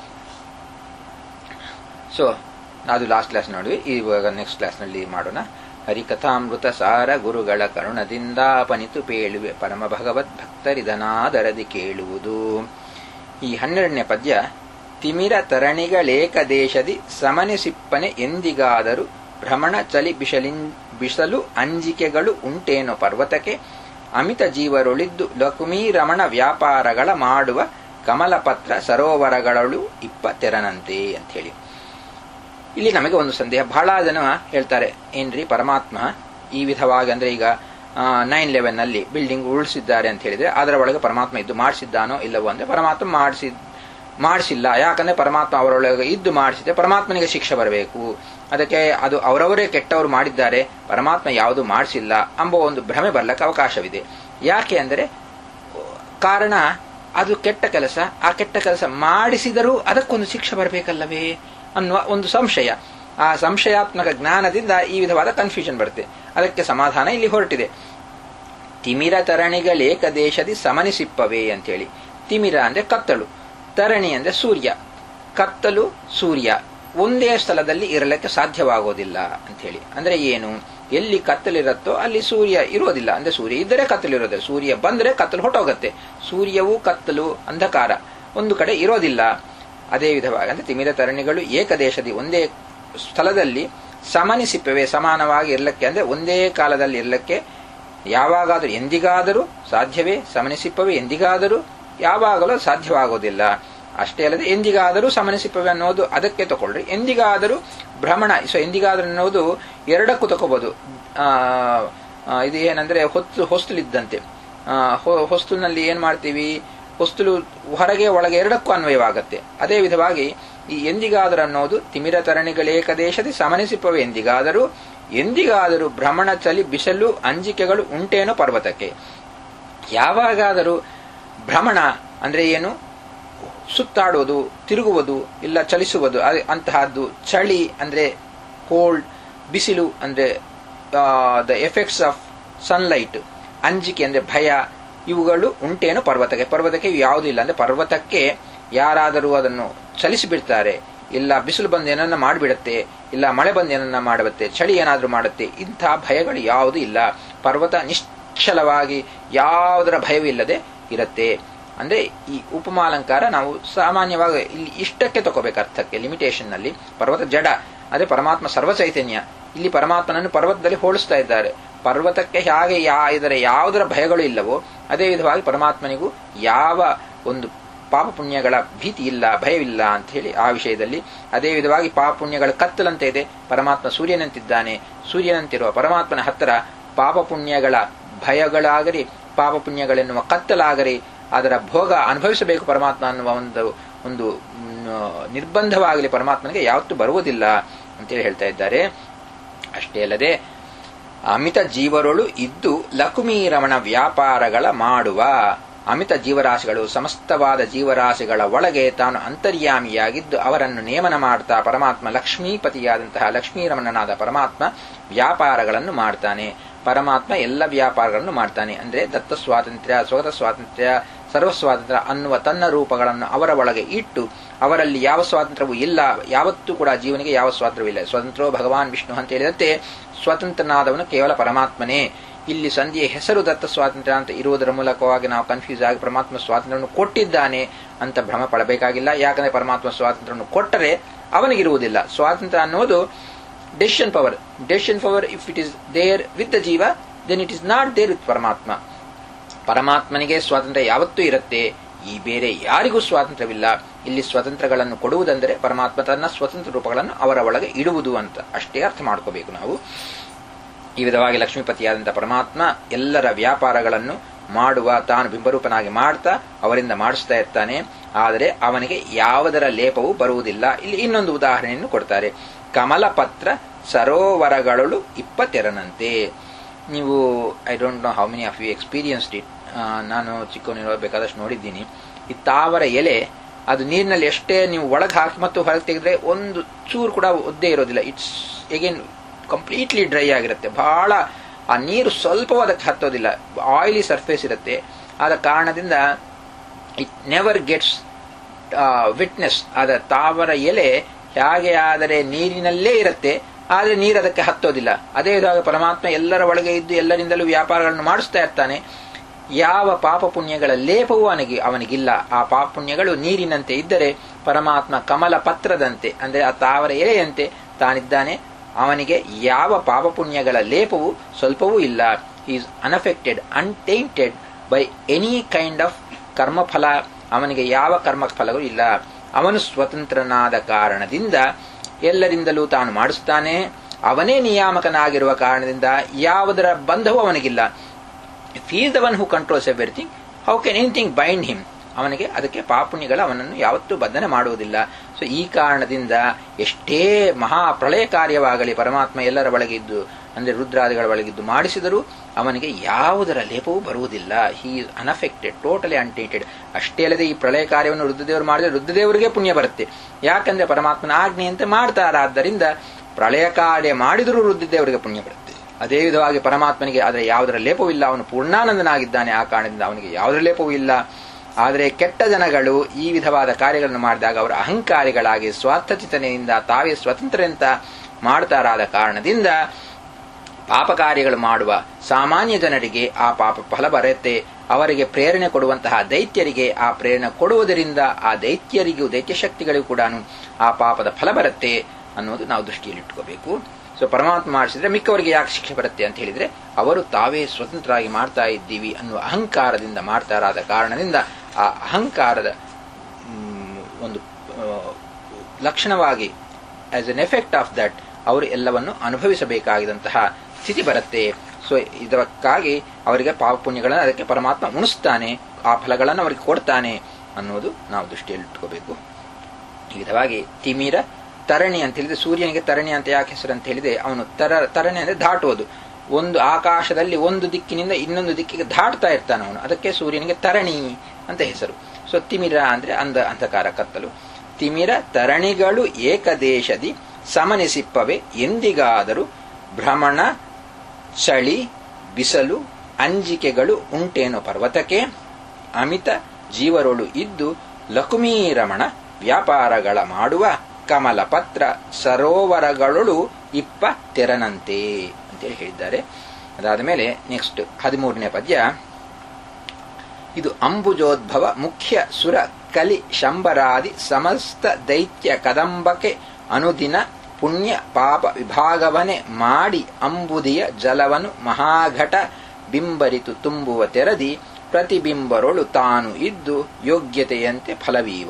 ಸೊ ಅದು ಲಾಸ್ಟ್ ಕ್ಲಾಸ್ ನೋಡಿದ್ವಿ. ಇವಾಗ ನೆಕ್ಸ್ಟ್ ಕ್ಲಾಸ್ನಲ್ಲಿ ಮಾಡೋಣ. ಹರಿಕಥಾಮೃತ ಸಾರ ಗುರುಗಳ ಕರುಣದಿಂದ ಪನಿತು ಪೇಳುವೆ ಪರಮ ಭಗವದ್ ಭಕ್ತರಿದನಾದರದಿ ಕೇಳುವುದು. ಈ 12ನೇ ಪದ್ಯ ತಿಮಿರ ತರಣಿಗಳೇಕದೇಶದಿ ಸಮನಿಸಿಪ್ಪನೆ ಎಂದಿಗಾದರೂ ಭ್ರಮಣ ಚಲಿ ಬಿಸಲು ಅಂಜಿಕೆಗಳು ಉಂಟೇನೋ ಪರ್ವತಕ್ಕೆ ಅಮಿತ ಜೀವರೊಳಿದ್ದು ಲಕ್ಷ್ಮೀ ರಮಣ ವ್ಯಾಪಾರಗಳ ಮಾಡುವ ಕಮಲಪತ್ರ ಸರೋವರಗಳು ಇಪ್ಪತ್ತೆರನಂತೆ ಅಂತ ಹೇಳಿ. ಇಲ್ಲಿ ನಮಗೆ ಒಂದು ಸಂದೇಹ. ಬಹಳ ಜನ ಹೇಳ್ತಾರೆ, ಏನ್ರಿ ಪರಮಾತ್ಮ ಈ ವಿಧವಾಗಿ ಅಂದ್ರೆ ಈಗ 9/11 ಬಿಲ್ಡಿಂಗ್ ಉರುಳಿಸಿದ್ದಾರೆ ಅಂತ ಹೇಳಿದ್ರೆ ಅದರ ಒಳಗೆ ಪರಮಾತ್ಮ ಇದ್ದು ಮಾಡಿಸಿದ್ದಾನೋ ಇಲ್ಲವೋ ಅಂದ್ರೆ ಪರಮಾತ್ಮ ಮಾಡಿಸಿಲ್ಲ. ಯಾಕಂದ್ರೆ ಪರಮಾತ್ಮ ಅವರೊಳಗೆ ಇದ್ದು ಮಾಡಿಸಿದ್ರೆ ಪರಮಾತ್ಮನಿಗೆ ಶಿಕ್ಷೆ ಬರಬೇಕು, ಅದಕ್ಕೆ ಅದು ಅವರವರೇ ಕೆಟ್ಟವರು ಮಾಡಿದ್ದಾರೆ, ಪರಮಾತ್ಮ ಯಾವುದು ಮಾಡಿಸಿಲ್ಲ ಎಂಬ ಒಂದು ಭ್ರಮೆ ಬರ್ಲಕ್ಕೆ ಅವಕಾಶವಿದೆ. ಯಾಕೆ ಅಂದರೆ ಕಾರಣ ಅದು ಕೆಟ್ಟ ಕೆಲಸ, ಆ ಕೆಟ್ಟ ಕೆಲಸ ಮಾಡಿಸಿದರೂ ಅದಕ್ಕೊಂದು ಶಿಕ್ಷೆ ಬರಬೇಕಲ್ಲವೇ ಅನ್ನುವ ಒಂದು ಸಂಶಯ. ಆ ಸಂಶಯಾತ್ಮಕ ಜ್ಞಾನದಿಂದ ಈ ವಿಧವಾದ ಕನ್ಫ್ಯೂಷನ್ ಬರುತ್ತೆ. ಅದಕ್ಕೆ ಸಮಾಧಾನ ಇಲ್ಲಿ ಹೊರಟಿದೆ. ತಿಮಿರ ತರಣಿಗಳೇಕ ದೇಶದಿ ಸಮನಿಸಿಪ್ಪವೇ ಅಂತೇಳಿ. ತಿಮಿರ ಅಂದ್ರೆ ಕತ್ತಲು, ತರಣಿ ಅಂದ್ರೆ ಸೂರ್ಯ. ಕತ್ತಲು ಸೂರ್ಯ ಒಂದೇ ಸ್ಥಳದಲ್ಲಿ ಇರಲಿಕ್ಕೆ ಸಾಧ್ಯವಾಗೋದಿಲ್ಲ ಅಂತ ಹೇಳಿ. ಅಂದ್ರೆ ಏನು, ಎಲ್ಲಿ ಕತ್ತಲಿರುತ್ತೋ ಅಲ್ಲಿ ಸೂರ್ಯ ಇರೋದಿಲ್ಲ. ಅಂದ್ರೆ ಸೂರ್ಯ ಇದ್ದರೆ ಕತ್ತಲಿರೋದಿಲ್ಲ, ಸೂರ್ಯ ಬಂದ್ರೆ ಕತ್ತಲು ಹೊಟ್ಟೋಗತ್ತೆ. ಸೂರ್ಯವೂ ಕತ್ತಲು ಅಂಧಕಾರ ಒಂದು ಕಡೆ ಇರೋದಿಲ್ಲ. ಅದೇ ವಿಧವಾಗಿ ಅಂದ್ರೆ ತಿಮಿರ ತರಣಿಗಳು ಏಕದೇಶದಿ ಒಂದೇ ಸ್ಥಳದಲ್ಲಿ ಸಮನಿಸಿಪ್ಪವೆ, ಸಮಾನವಾಗಿ ಇರಲಿಕ್ಕೆ ಅಂದ್ರೆ ಒಂದೇ ಕಾಲದಲ್ಲಿ ಇರಲಿಕ್ಕೆ ಯಾವಾಗಾದರೂ ಎಂದಿಗಾದರೂ ಸಾಧ್ಯವೇ. ಸಮನಿಸಿಪ್ಪವೆ ಎಂದಿಗಾದರೂ ಯಾವಾಗಲೂ ಸಾಧ್ಯವಾಗೋದಿಲ್ಲ. ಅಷ್ಟೇ ಅಲ್ಲದೆ ಎಂದಿಗಾದರೂ ಸಮನಿಸಿಪ್ಪವೆ ಅನ್ನೋದು ಅದಕ್ಕೆ ತಗೊಳ್ರಿ. ಎಂದಿಗಾದರೂ ಭ್ರಮಣ, ಎಂದಿಗಾದರೂ ಅನ್ನೋದು ಎರಡಕ್ಕೂ ತಗೋಬಹುದು. ಇದು ಏನಂದ್ರೆ ಹೊಸ್ತಲಿದ್ದಂತೆ, ಹೊಸ್ತಲಿನಲ್ಲಿ ಏನ್ ಮಾಡ್ತೀವಿ, ಹೊಸ್ತಲು ಹೊರಗೆ ಒಳಗೆ ಎರಡಕ್ಕೂ ಅನ್ವಯವಾಗತ್ತೆ. ಅದೇ ವಿಧವಾಗಿ ಈ ಎಂದಿಗಾದರೂ ಅನ್ನೋದು ತಿಮಿರ ತರಣಿಗಳೇಕದೇಶದಿ ಸಮನಿಸಿಪ್ಪವೆ ಎಂದಿಗಾದರೂ, ಎಂದಿಗಾದರೂ ಭ್ರಮಣ ಚಲಿ ಬಿಸಲು ಅಂಜಿಕೆಗಳು ಉಂಟೇನೋ ಪರ್ವತಕ್ಕೆ. ಯಾವಾಗಾದರೂ ಭ್ರಮಣ ಅಂದ್ರೆ ಏನು, ಸುತ್ತಾಡುವುದು, ತಿರುಗುವುದು, ಇಲ್ಲ ಚಲಿಸುವುದು, ಅಂತಹದ್ದು. ಚಳಿ ಅಂದ್ರೆ ಕೋಲ್ಡ್, ಬಿಸಿಲು ಅಂದ್ರೆ ದ ಎಫೆಕ್ಟ್ಸ್ ಆಫ್ ಸನ್ಲೈಟ್, ಅಂಜಿಕೆ ಅಂದ್ರೆ ಭಯ, ಇವುಗಳು ಉಂಟೇನು ಪರ್ವತಕ್ಕೆ. ಪರ್ವತಕ್ಕೆ ಯಾವುದೂ ಇಲ್ಲ. ಅಂದ್ರೆ ಪರ್ವತಕ್ಕೆ ಯಾರಾದರೂ ಅದನ್ನು ಚಲಿಸಿಬಿಡ್ತಾರೆ, ಇಲ್ಲ ಬಿಸಿಲು ಬಂದು ಏನನ್ನ ಮಾಡಿಬಿಡುತ್ತೆ, ಇಲ್ಲ ಮಳೆ ಬಂದು ಏನನ್ನ ಮಾಡುತ್ತೆ, ಚಳಿ ಏನಾದರೂ ಮಾಡುತ್ತೆ, ಇಂಥ ಭಯಗಳು ಯಾವುದೂ ಇಲ್ಲ. ಪರ್ವತ ನಿಶ್ಚಲವಾಗಿ ಯಾವುದರ ಭಯವಿಲ್ಲದೆ ಇರುತ್ತೆ. ಅಂದ್ರೆ ಈ ಉಪಮಾಲಂಕಾರ ನಾವು ಸಾಮಾನ್ಯವಾಗಿ ಇಲ್ಲಿ ಇಷ್ಟಕ್ಕೆ ತಗೋಬೇಕು ಅರ್ಥಕ್ಕೆ, ಲಿಮಿಟೇಷನ್ ನಲ್ಲಿ. ಪರ್ವತ ಜಡ, ಅದೇ ಪರಮಾತ್ಮ ಸರ್ವಚೈತನ್ಯ. ಇಲ್ಲಿ ಪರಮಾತ್ಮನನ್ನು ಪರ್ವತದಲ್ಲಿ ಹೋಲಿಸ್ತಾ ಇದ್ದಾರೆ. ಪರ್ವತಕ್ಕೆ ಹೇಗೆ ಇದರ ಯಾವುದರ ಭಯಗಳು ಇಲ್ಲವೋ ಅದೇ ವಿಧವಾಗಿ ಪರಮಾತ್ಮನಿಗೂ ಯಾವ ಒಂದು ಪಾಪ ಪುಣ್ಯಗಳ ಭೀತಿ ಇಲ್ಲ, ಭಯವಿಲ್ಲ ಅಂತ ಹೇಳಿ ಆ ವಿಷಯದಲ್ಲಿ. ಅದೇ ವಿಧವಾಗಿ ಪಾಪ ಪುಣ್ಯಗಳ ಕತ್ತಲಂತೆ ಇದೆ, ಪರಮಾತ್ಮ ಸೂರ್ಯನಂತಿದ್ದಾನೆ. ಸೂರ್ಯನಂತಿರುವ ಪರಮಾತ್ಮನ ಹತ್ತಿರ ಪಾಪ ಪುಣ್ಯಗಳ ಭಯಗಳಾಗಲಿ, ಪಾಪ ಪುಣ್ಯಗಳೆನ್ನುವ ಕತ್ತಲಾಗಲಿ, ಅದರ ಭೋಗ ಅನುಭವಿಸಬೇಕು ಪರಮಾತ್ಮ ಅನ್ನುವ ಒಂದು ನಿರ್ಬಂಧವಾಗಲಿ ಪರಮಾತ್ಮನಿಗೆ ಯಾವತ್ತೂ ಬರುವುದಿಲ್ಲ ಅಂತೇಳಿ ಹೇಳ್ತಾ ಇದ್ದಾರೆ. ಅಷ್ಟೇ ಅಲ್ಲದೆ ಅಮಿತ ಜೀವರೊಳು ಇದ್ದು ಲಕುಮೀರಮಣ ವ್ಯಾಪಾರಗಳ ಮಾಡುವ. ಅಮಿತ ಜೀವರಾಶಿಗಳು, ಸಮಸ್ತವಾದ ಜೀವರಾಶಿಗಳ ಒಳಗೆ ತಾನು ಅಂತರ್ಯಾಮಿಯಾಗಿದ್ದು ಅವರನ್ನು ನೇಮನ ಮಾಡ್ತಾ ಪರಮಾತ್ಮ ಲಕ್ಷ್ಮೀಪತಿಯಾದಂತಹ ಲಕ್ಷ್ಮೀರಮಣನಾದ ಪರಮಾತ್ಮ ವ್ಯಾಪಾರಗಳನ್ನು ಮಾಡ್ತಾನೆ. ಪರಮಾತ್ಮ ಎಲ್ಲ ವ್ಯಾಪಾರಗಳನ್ನು ಮಾಡ್ತಾನೆ. ಅಂದ್ರೆ ದತ್ತ ಸ್ವಾತಂತ್ರ್ಯ, ಸ್ವಗತ ಸ್ವಾತಂತ್ರ್ಯ, ಸರ್ವಸ್ವಾತಂತ್ರ್ಯ ಅನ್ನುವ ತನ್ನ ರೂಪಗಳನ್ನು ಅವರ ಒಳಗೆ ಇಟ್ಟು ಅವರಲ್ಲಿ ಯಾವ ಸ್ವಾತಂತ್ರ್ಯವೂ ಇಲ್ಲ. ಯಾವತ್ತೂ ಕೂಡ ಜೀವನಿಗೆ ಯಾವ ಸ್ವಾತಂತ್ರ್ಯವಿಲ್ಲ. ಸ್ವತಂತ್ರೋ ಭಗವಾನ್ ವಿಷ್ಣು ಅಂತ ಹೇಳಿದಂತೆ ಸ್ವತಂತ್ರನಾದವನು ಕೇವಲ ಪರಮಾತ್ಮನೇ. ಇಲ್ಲಿ ಸಂಧಿಯ ಹೆಸರು ದತ್ತ ಸ್ವಾತಂತ್ರ್ಯ ಅಂತ ಇರುವುದರ ಮೂಲಕವಾಗಿ ನಾವು ಕನ್ಫ್ಯೂಸ್ ಆಗಿ ಪರಮಾತ್ಮ ಸ್ವಾತಂತ್ರ್ಯವನ್ನು ಕೊಟ್ಟಿದ್ದಾನೆ ಅಂತ ಭ್ರಮ ಪಡಬೇಕಾಗಿಲ್ಲ. ಯಾಕಂದ್ರೆ ಪರಮಾತ್ಮ ಸ್ವಾತಂತ್ರ್ಯವನ್ನು ಕೊಟ್ಟರೆ ಅವನಿಗಿರುವುದಿಲ್ಲ. ಸ್ವಾತಂತ್ರ್ಯ ಅನ್ನುವುದು decision power. If it is there with the ಜೀವ, then it is not there with ಪರಮಾತ್ಮ. ಪರಮಾತ್ಮನಿಗೆ ಸ್ವಾತಂತ್ರ್ಯ ಯಾವತ್ತೂ ಇರುತ್ತೆ, ಈ ಬೇರೆ ಯಾರಿಗೂ ಸ್ವಾತಂತ್ರ್ಯವಿಲ್ಲ. ಇಲ್ಲಿ ಸ್ವತಂತ್ರಗಳನ್ನು ಕೊಡುವುದಂದರೆ ಪರಮಾತ್ಮ ತನ್ನ ಸ್ವತಂತ್ರ ರೂಪಗಳನ್ನು ಅವರ ಒಳಗೆ ಇಡುವುದು ಅಂತ ಅಷ್ಟೇ ಅರ್ಥ ಮಾಡ್ಕೋಬೇಕು ನಾವು. ಈ ವಿಧವಾಗಿ ಲಕ್ಷ್ಮೀಪತಿಯಾದಂಥ ಪರಮಾತ್ಮ ಎಲ್ಲರ ವ್ಯಾಪಾರಗಳನ್ನು ಮಾಡುವ, ತಾನು ಬಿಂಬರೂಪನಾಗಿ ಮಾಡ್ತಾ ಅವರಿಂದ ಮಾಡಿಸ್ತಾ ಇರ್ತಾನೆ. ಆದರೆ ಅವನಿಗೆ ಯಾವುದರ ಲೇಪವೂ ಬರುವುದಿಲ್ಲ. ಇಲ್ಲಿ ಇನ್ನೊಂದು ಉದಾಹರಣೆಯನ್ನು ಕೊಡ್ತಾರೆ. ಕಮಲಪತ್ರ ಸರೋವರಗಳು 22 ನೀವು I don't know how many of you experienced it. ನಾನು ಚಿಕ್ಕವನಿರಬೇಕಾದಷ್ಟು ನೋಡಿದ್ದೀನಿ. ಈ ತಾವರ ಎಲೆ ಅದು ನೀರಿನಲ್ಲಿ ಎಷ್ಟೇ ನೀವು ಒಳಗೆ ಹಾಕಿ ಮತ್ತು ಹೊರಗೆ ತೆಗೆದ್ರೆ ಒಂದು ಚೂರು ಕೂಡ ಒದ್ದೇ ಇರೋದಿಲ್ಲ. ಇಟ್ಸ್ ಎಗೇನ್ ಕಂಪ್ಲೀಟ್ಲಿ ಡ್ರೈ ಆಗಿರುತ್ತೆ. ಬಹಳ ಆ ನೀರು ಸ್ವಲ್ಪವೂ ಅದಕ್ಕೆ ಹತ್ತೋದಿಲ್ಲ. ಆಯಿಲಿ ಸರ್ಫೇಸ್ ಇರುತ್ತೆ. ಆದ ಕಾರಣದಿಂದ ಇಟ್ ನೆವರ್ ಗೆಟ್ಸ್ ವಿಟ್ನೆಸ್. ಆದ ತಾವರ ಎಲೆ ಹೇಗೆ ಆದರೆ ನೀರಿನಲ್ಲೇ ಇರುತ್ತೆ, ಆದರೆ ನೀರು ಅದಕ್ಕೆ ಹತ್ತೋದಿಲ್ಲ. ಅದೇ ವಿಧವಾಗಿ ಪರಮಾತ್ಮ ಎಲ್ಲರ ಒಳಗೆ ಇದ್ದು ಎಲ್ಲರಿಂದಲೂ ವ್ಯಾಪಾರಗಳನ್ನು ಮಾಡಿಸ್ತಾ ಇರ್ತಾನೆ. ಯಾವ ಪಾಪ ಪುಣ್ಯಗಳ ಲೇಪವೂ ಅವನಿಗಿಲ್ಲ. ಆ ಪಾಪ ಪುಣ್ಯಗಳು ನೀರಿನಂತೆ ಇದ್ದರೆ ಪರಮಾತ್ಮ ಕಮಲ ಪತ್ರದಂತೆ ಅಂದರೆ ಆ ತಾವರ ಎಲೆಯಂತೆ ತಾನಿದ್ದಾನೆ. ಅವನಿಗೆ ಯಾವ ಪಾಪ ಪುಣ್ಯಗಳ ಲೇಪವೂ ಸ್ವಲ್ಪವೂ ಇಲ್ಲ. Is unaffected, untainted by any kind of ಕರ್ಮಫಲ ಅವನಿಗೆ ಯಾವ ಕರ್ಮ ಫಲಗಳು ಇಲ್ಲ. ಅವನು ಸ್ವತಂತ್ರನಾದ ಕಾರಣದಿಂದ ಎಲ್ಲರಿಂದಲೂ ತಾನು ಮಾಡಿಸ್ತಾನೆ. ಅವನೇ ನಿಯಾಮಕನಾಗಿರುವ ಕಾರಣದಿಂದ ಯಾವುದರ ಬಂಧವೂ ಅವನಿಗಿಲ್ಲ. If he is the one who controls everything, how can anything bind him? ಅವನಿಗೆ ಅದಕ್ಕೆ ಪಾಪುಣ್ಯಗಳು ಅವನನ್ನು ಯಾವತ್ತೂ ಬಂಧನ ಮಾಡುವುದಿಲ್ಲ. ಸೊ ಈ ಕಾರಣದಿಂದ ಎಷ್ಟೇ ಮಹಾಪ್ರಳಯ ಕಾರ್ಯವಾಗಲಿ ಪರಮಾತ್ಮ ಎಲ್ಲರ ಒಳಗಿದ್ದು ಅಂದರೆ ರುದ್ರಾದಿಗಳ ಒಳಗಿದ್ದು ಮಾಡಿಸಿದರೂ ಅವನಿಗೆ ಯಾವುದರ ಲೇಪವೂ ಬರುವುದಿಲ್ಲ. He is unaffected, totally untainted. ಅಷ್ಟೇ ಅಲ್ಲದೆ ಈ ಪ್ರಳಯ ಕಾರ್ಯವನ್ನು ರುದ್ರದೇವರು ಮಾಡಿದರೆ ರುದ್ರದೇವರಿಗೆ ಪುಣ್ಯ ಬರುತ್ತೆ. ಯಾಕಂದ್ರೆ ಪರಮಾತ್ಮನ ಆಜ್ಞೆಯಂತೆ ಮಾಡ್ತಾರಾದ್ದರಿಂದ ಪ್ರಳಯ ಕಾರ್ಯ ಮಾಡಿದರೂ ರುದ್ರದೇವರಿಗೆ ಪುಣ್ಯ ಬರುತ್ತೆ. ಅದೇ ವಿಧವಾಗಿ ಪರಮಾತ್ಮನಿಗೆ ಅದರ ಯಾವುದರ ಲೇಪವೂ ಇಲ್ಲ. ಅವನು ಪೂರ್ಣಾನಂದನಾಗಿದ್ದಾನೆ. ಆ ಕಾರಣದಿಂದ ಅವನಿಗೆ ಯಾವುದರ ಲೇಪವೂ ಇಲ್ಲ. ಆದರೆ ಕೆಟ್ಟ ಜನಗಳು ಈ ವಿಧವಾದ ಕಾರ್ಯಗಳನ್ನು ಮಾಡಿದಾಗ ಅವರು ಅಹಂಕಾರಿಗಳಾಗಿ ಸ್ವಾರ್ಥಚಿತನೆಯಿಂದ ತಾವೇ ಸ್ವತಂತ್ರರಂತ ಮಾಡ್ತಾರಾದ ಕಾರಣದಿಂದ ಪಾಪ ಕಾರ್ಯಗಳು ಮಾಡುವ ಸಾಮಾನ್ಯ ಜನರಿಗೆ ಆ ಪಾಪ ಫಲ ಬರುತ್ತೆ. ಅವರಿಗೆ ಪ್ರೇರಣೆ ಕೊಡುವಂತಹ ದೈತ್ಯರಿಗೆ ಆ ಪ್ರೇರಣೆ ಕೊಡುವುದರಿಂದ ಆ ದೈತ್ಯರಿಗೂ ದೈತ್ಯ ಶಕ್ತಿಗಳಿಗೂ ಕೂಡ ಆ ಪಾಪದ ಫಲ ಬರುತ್ತೆ ಅನ್ನೋದು ನಾವು ದೃಷ್ಟಿಯಲ್ಲಿಟ್ಕೋಬೇಕು. ಸೊ ಪರಮಾತ್ಮ ಮಾಡಿಸಿದ್ರೆ ಮಿಕ್ಕವರಿಗೆ ಯಾಕೆ ಶಿಕ್ಷೆ ಬರುತ್ತೆ ಅಂತ ಹೇಳಿದ್ರೆ ಅವರು ತಾವೇ ಸ್ವತಂತ್ರರಾಗಿ ಮಾಡ್ತಾ ಇದ್ದೀವಿ ಅನ್ನುವ ಅಹಂಕಾರದಿಂದ ಮಾಡ್ತಾರಾದ ಕಾರಣದಿಂದ ಆ ಅಹಂಕಾರದ ಒಂದು ಲಕ್ಷಣವಾಗಿ as an effect of that ಅವರು ಎಲ್ಲವನ್ನು ಅನುಭವಿಸಬೇಕಾಗಿದಂತಹ ಸ್ಥಿತಿ ಬರುತ್ತೆ. ಸೊ ಇದಕ್ಕಾಗಿ ಅವರಿಗೆ ಪಾಪ ಪುಣ್ಯಗಳನ್ನು ಅದಕ್ಕೆ ಪರಮಾತ್ಮ ಉಣಿಸ್ತಾನೆ, ಆ ಫಲಗಳನ್ನು ಅವರಿಗೆ ಕೊಡ್ತಾನೆ ಅನ್ನೋದು ನಾವು ದೃಷ್ಟಿಯಲ್ಲಿಟ್ಕೋಬೇಕು. ಈ ವಿಧವಾಗಿ ತಿಮಿರ ತರಣಿ ಅಂತ ಹೇಳಿದ್ರೆ, ಸೂರ್ಯನಿಗೆ ತರಣಿ ಅಂತ ಯಾಕೆ ಹೆಸರು ಅಂತ ಹೇಳಿದ್ರೆ ಅವನು ತರಣಿ ಅಂದ್ರೆ ದಾಟುವುದು. ಒಂದು ಆಕಾಶದಲ್ಲಿ ಒಂದು ದಿಕ್ಕಿನಿಂದ ಇನ್ನೊಂದು ದಿಕ್ಕಿಗೆ ದಾಟ್ತಾ ಇರ್ತಾನೆ ಅವನು, ಅದಕ್ಕೆ ಸೂರ್ಯನಿಗೆ ತರಣಿ ಅಂತ ಹೆಸರು. ಸೊ ತಿಮಿರ ಅಂದ್ರೆ ಅಂಧಕಾರ ಕತ್ತಲು. ತಿಮಿರ ತರಣಿಗಳು ಏಕದೇಶದಿ ಸಮನಿಸಿಪ್ಪವೆ ಎಂದಿಗಾದರೂ ಭ್ರಮಣ ಚಳಿ ಬಿಸಲು ಅಂಜಿಕೆಗಳು ಉಂಟೇನೋ ಪರ್ವತಕ್ಕೆ ಅಮಿತ ಜೀವರೊಳು ಇದ್ದು ಲಕುಮೀರಮಣ ವ್ಯಾಪಾರಗಳ ಮಾಡುವ ಕಮಲ ಪತ್ರ ಸರೋವರಗಳೊಳು ಇಪ್ಪ ತೆರನಂತೆ ಅಂತೇಳಿ ಹೇಳಿದ್ದಾರೆ. ಅದಾದ ಮೇಲೆ ನೆಕ್ಸ್ಟ್ 13ನೇ ಪದ್ಯ. ಇದು ಅಂಬುಜೋದ್ಭವ ಮುಖ್ಯ ಸುರ ಕಲಿ ಶಂಬರಾದಿ ಸಮಸ್ತ ದೈತ್ಯ ಕದಂಬಕ್ಕೆ ಅನುದಿನ ಪುಣ್ಯ ಪಾಪ ವಿಭಾಗವನೆ ಮಾಡಿ ಅಂಬುದಿಯ ಜಲವನು ಮಹಾಘಟ ಬಿಂಬರಿತು ತುಂಬುವ ತೆರದಿ ಪ್ರತಿಬಿಂಬರೊಳು ತಾನು ಇದ್ದು ಯೋಗ್ಯತೆಯಂತೆ ಫಲವೀವ.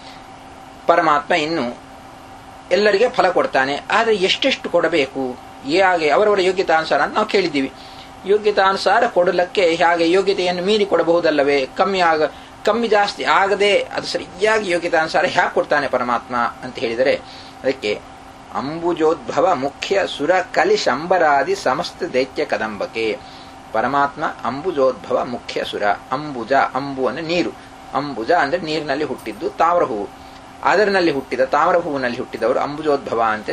ಪರಮಾತ್ಮ ಇನ್ನು ಎಲ್ಲರಿಗೆ ಫಲ ಕೊಡ್ತಾನೆ. ಆದರೆ ಎಷ್ಟೆಷ್ಟು ಕೊಡಬೇಕು, ಹೇಗೆ ಅವರವರ ಯೋಗ್ಯತಾನುಸಾರ ಅಂತ ನಾವು ಕೇಳಿದ್ದೀವಿ. ಯೋಗ್ಯತಾನುಸಾರ ಕೊಡಲಕ್ಕೆ ಹೇಗೆ ಯೋಗ್ಯತೆಯನ್ನು ಮೀರಿ ಕೊಡಬಹುದಲ್ಲವೇ? ಕಮ್ಮಿ ಜಾಸ್ತಿ ಆಗದೆ ಅದು ಸರಿಯಾಗಿ ಯೋಗ್ಯತಾನುಸಾರ ಹೇಗೆ ಕೊಡ್ತಾನೆ ಪರಮಾತ್ಮ ಅಂತ ಹೇಳಿದರೆ ಅದಕ್ಕೆ ಅಂಬುಜೋದ್ಭವ ಮುಖ್ಯ ಸುರ ಕಲಿ ಶಂಬರಾದಿ ಸಮಸ್ತ ದೈತ್ಯ ಕದಂಬಕ್ಕೆ. ಪರಮಾತ್ಮ ಅಂಬುಜೋದ್ಭವ ಮುಖ್ಯ ಸುರ. ಅಂಬುಜ, ಅಂಬು ಅಂದ್ರೆ ನೀರು, ಅಂಬುಜ ಅಂದ್ರೆ ನೀರಿನಲ್ಲಿ ಹುಟ್ಟಿದ್ದು ತಾಮ್ರ ಹೂವು, ಅದರಲ್ಲಿ ಹುಟ್ಟಿದ ತಾಮ್ರ ಹೂವಿನಲ್ಲಿ ಹುಟ್ಟಿದವರು ಅಂಬುಜೋದ್ಭವ ಅಂತೆ.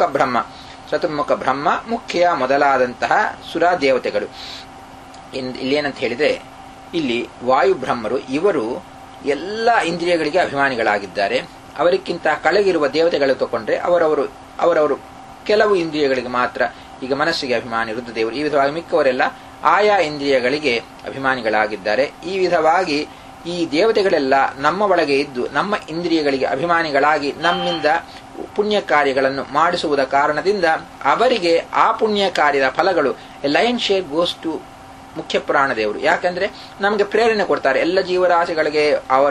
ಚತುರ್ಮುಖ ಬ್ರಹ್ಮ ಮುಖ್ಯ ಮೊದಲಾದಂತಹ ಸುರ ದೇವತೆಗಳು. ಇಲ್ಲೇನಂತ ಹೇಳಿದ್ರೆ ಇಲ್ಲಿ ವಾಯುಬ್ರಹ್ಮರು ಇವರು ಎಲ್ಲ ಇಂದ್ರಿಯಗಳಿಗೆ ಅಭಿಮಾನಿಗಳಾಗಿದ್ದಾರೆ. ಅವರಿಗಿಂತ ಕೆಳಗಿರುವ ದೇವತೆಗಳು ತಗೊಂಡ್ರೆ ಅವರವರು ಕೆಲವು ಇಂದ್ರಿಯಗಳಿಗೆ ಮಾತ್ರ, ಈಗ ಮನಸ್ಸಿಗೆ ಅಭಿಮಾನಿ ರುದ್ರದೇವರು, ಈ ವಿಧವಾಗಿ ಮಿಕ್ಕವರೆಲ್ಲ ಆಯಾ ಇಂದ್ರಿಯಗಳಿಗೆ ಅಭಿಮಾನಿಗಳಾಗಿದ್ದಾರೆ. ಈ ವಿಧವಾಗಿ ಈ ದೇವತೆಗಳೆಲ್ಲ ನಮ್ಮ ಒಳಗೆ ಇದ್ದು ನಮ್ಮ ಇಂದ್ರಿಯಗಳಿಗೆ ಅಭಿಮಾನಿಗಳಾಗಿ ನಮ್ಮಿಂದ ಪುಣ್ಯ ಕಾರ್ಯಗಳನ್ನು ಮಾಡಿಸುವುದ ಕಾರಣದಿಂದ ಅವರಿಗೆ ಆ ಪುಣ್ಯ ಕಾರ್ಯದ ಫಲಗಳು ಲಯನ್ ಶೇರ್ ಗೋಸ್ ಟು ಮುಖ್ಯ ಪ್ರಾಣದೇವರು. ಯಾಕಂದ್ರೆ ನಮಗೆ ಪ್ರೇರಣೆ ಕೊಡ್ತಾರೆ. ಎಲ್ಲ ಜೀವರಾಶಿಗಳಿಗೆ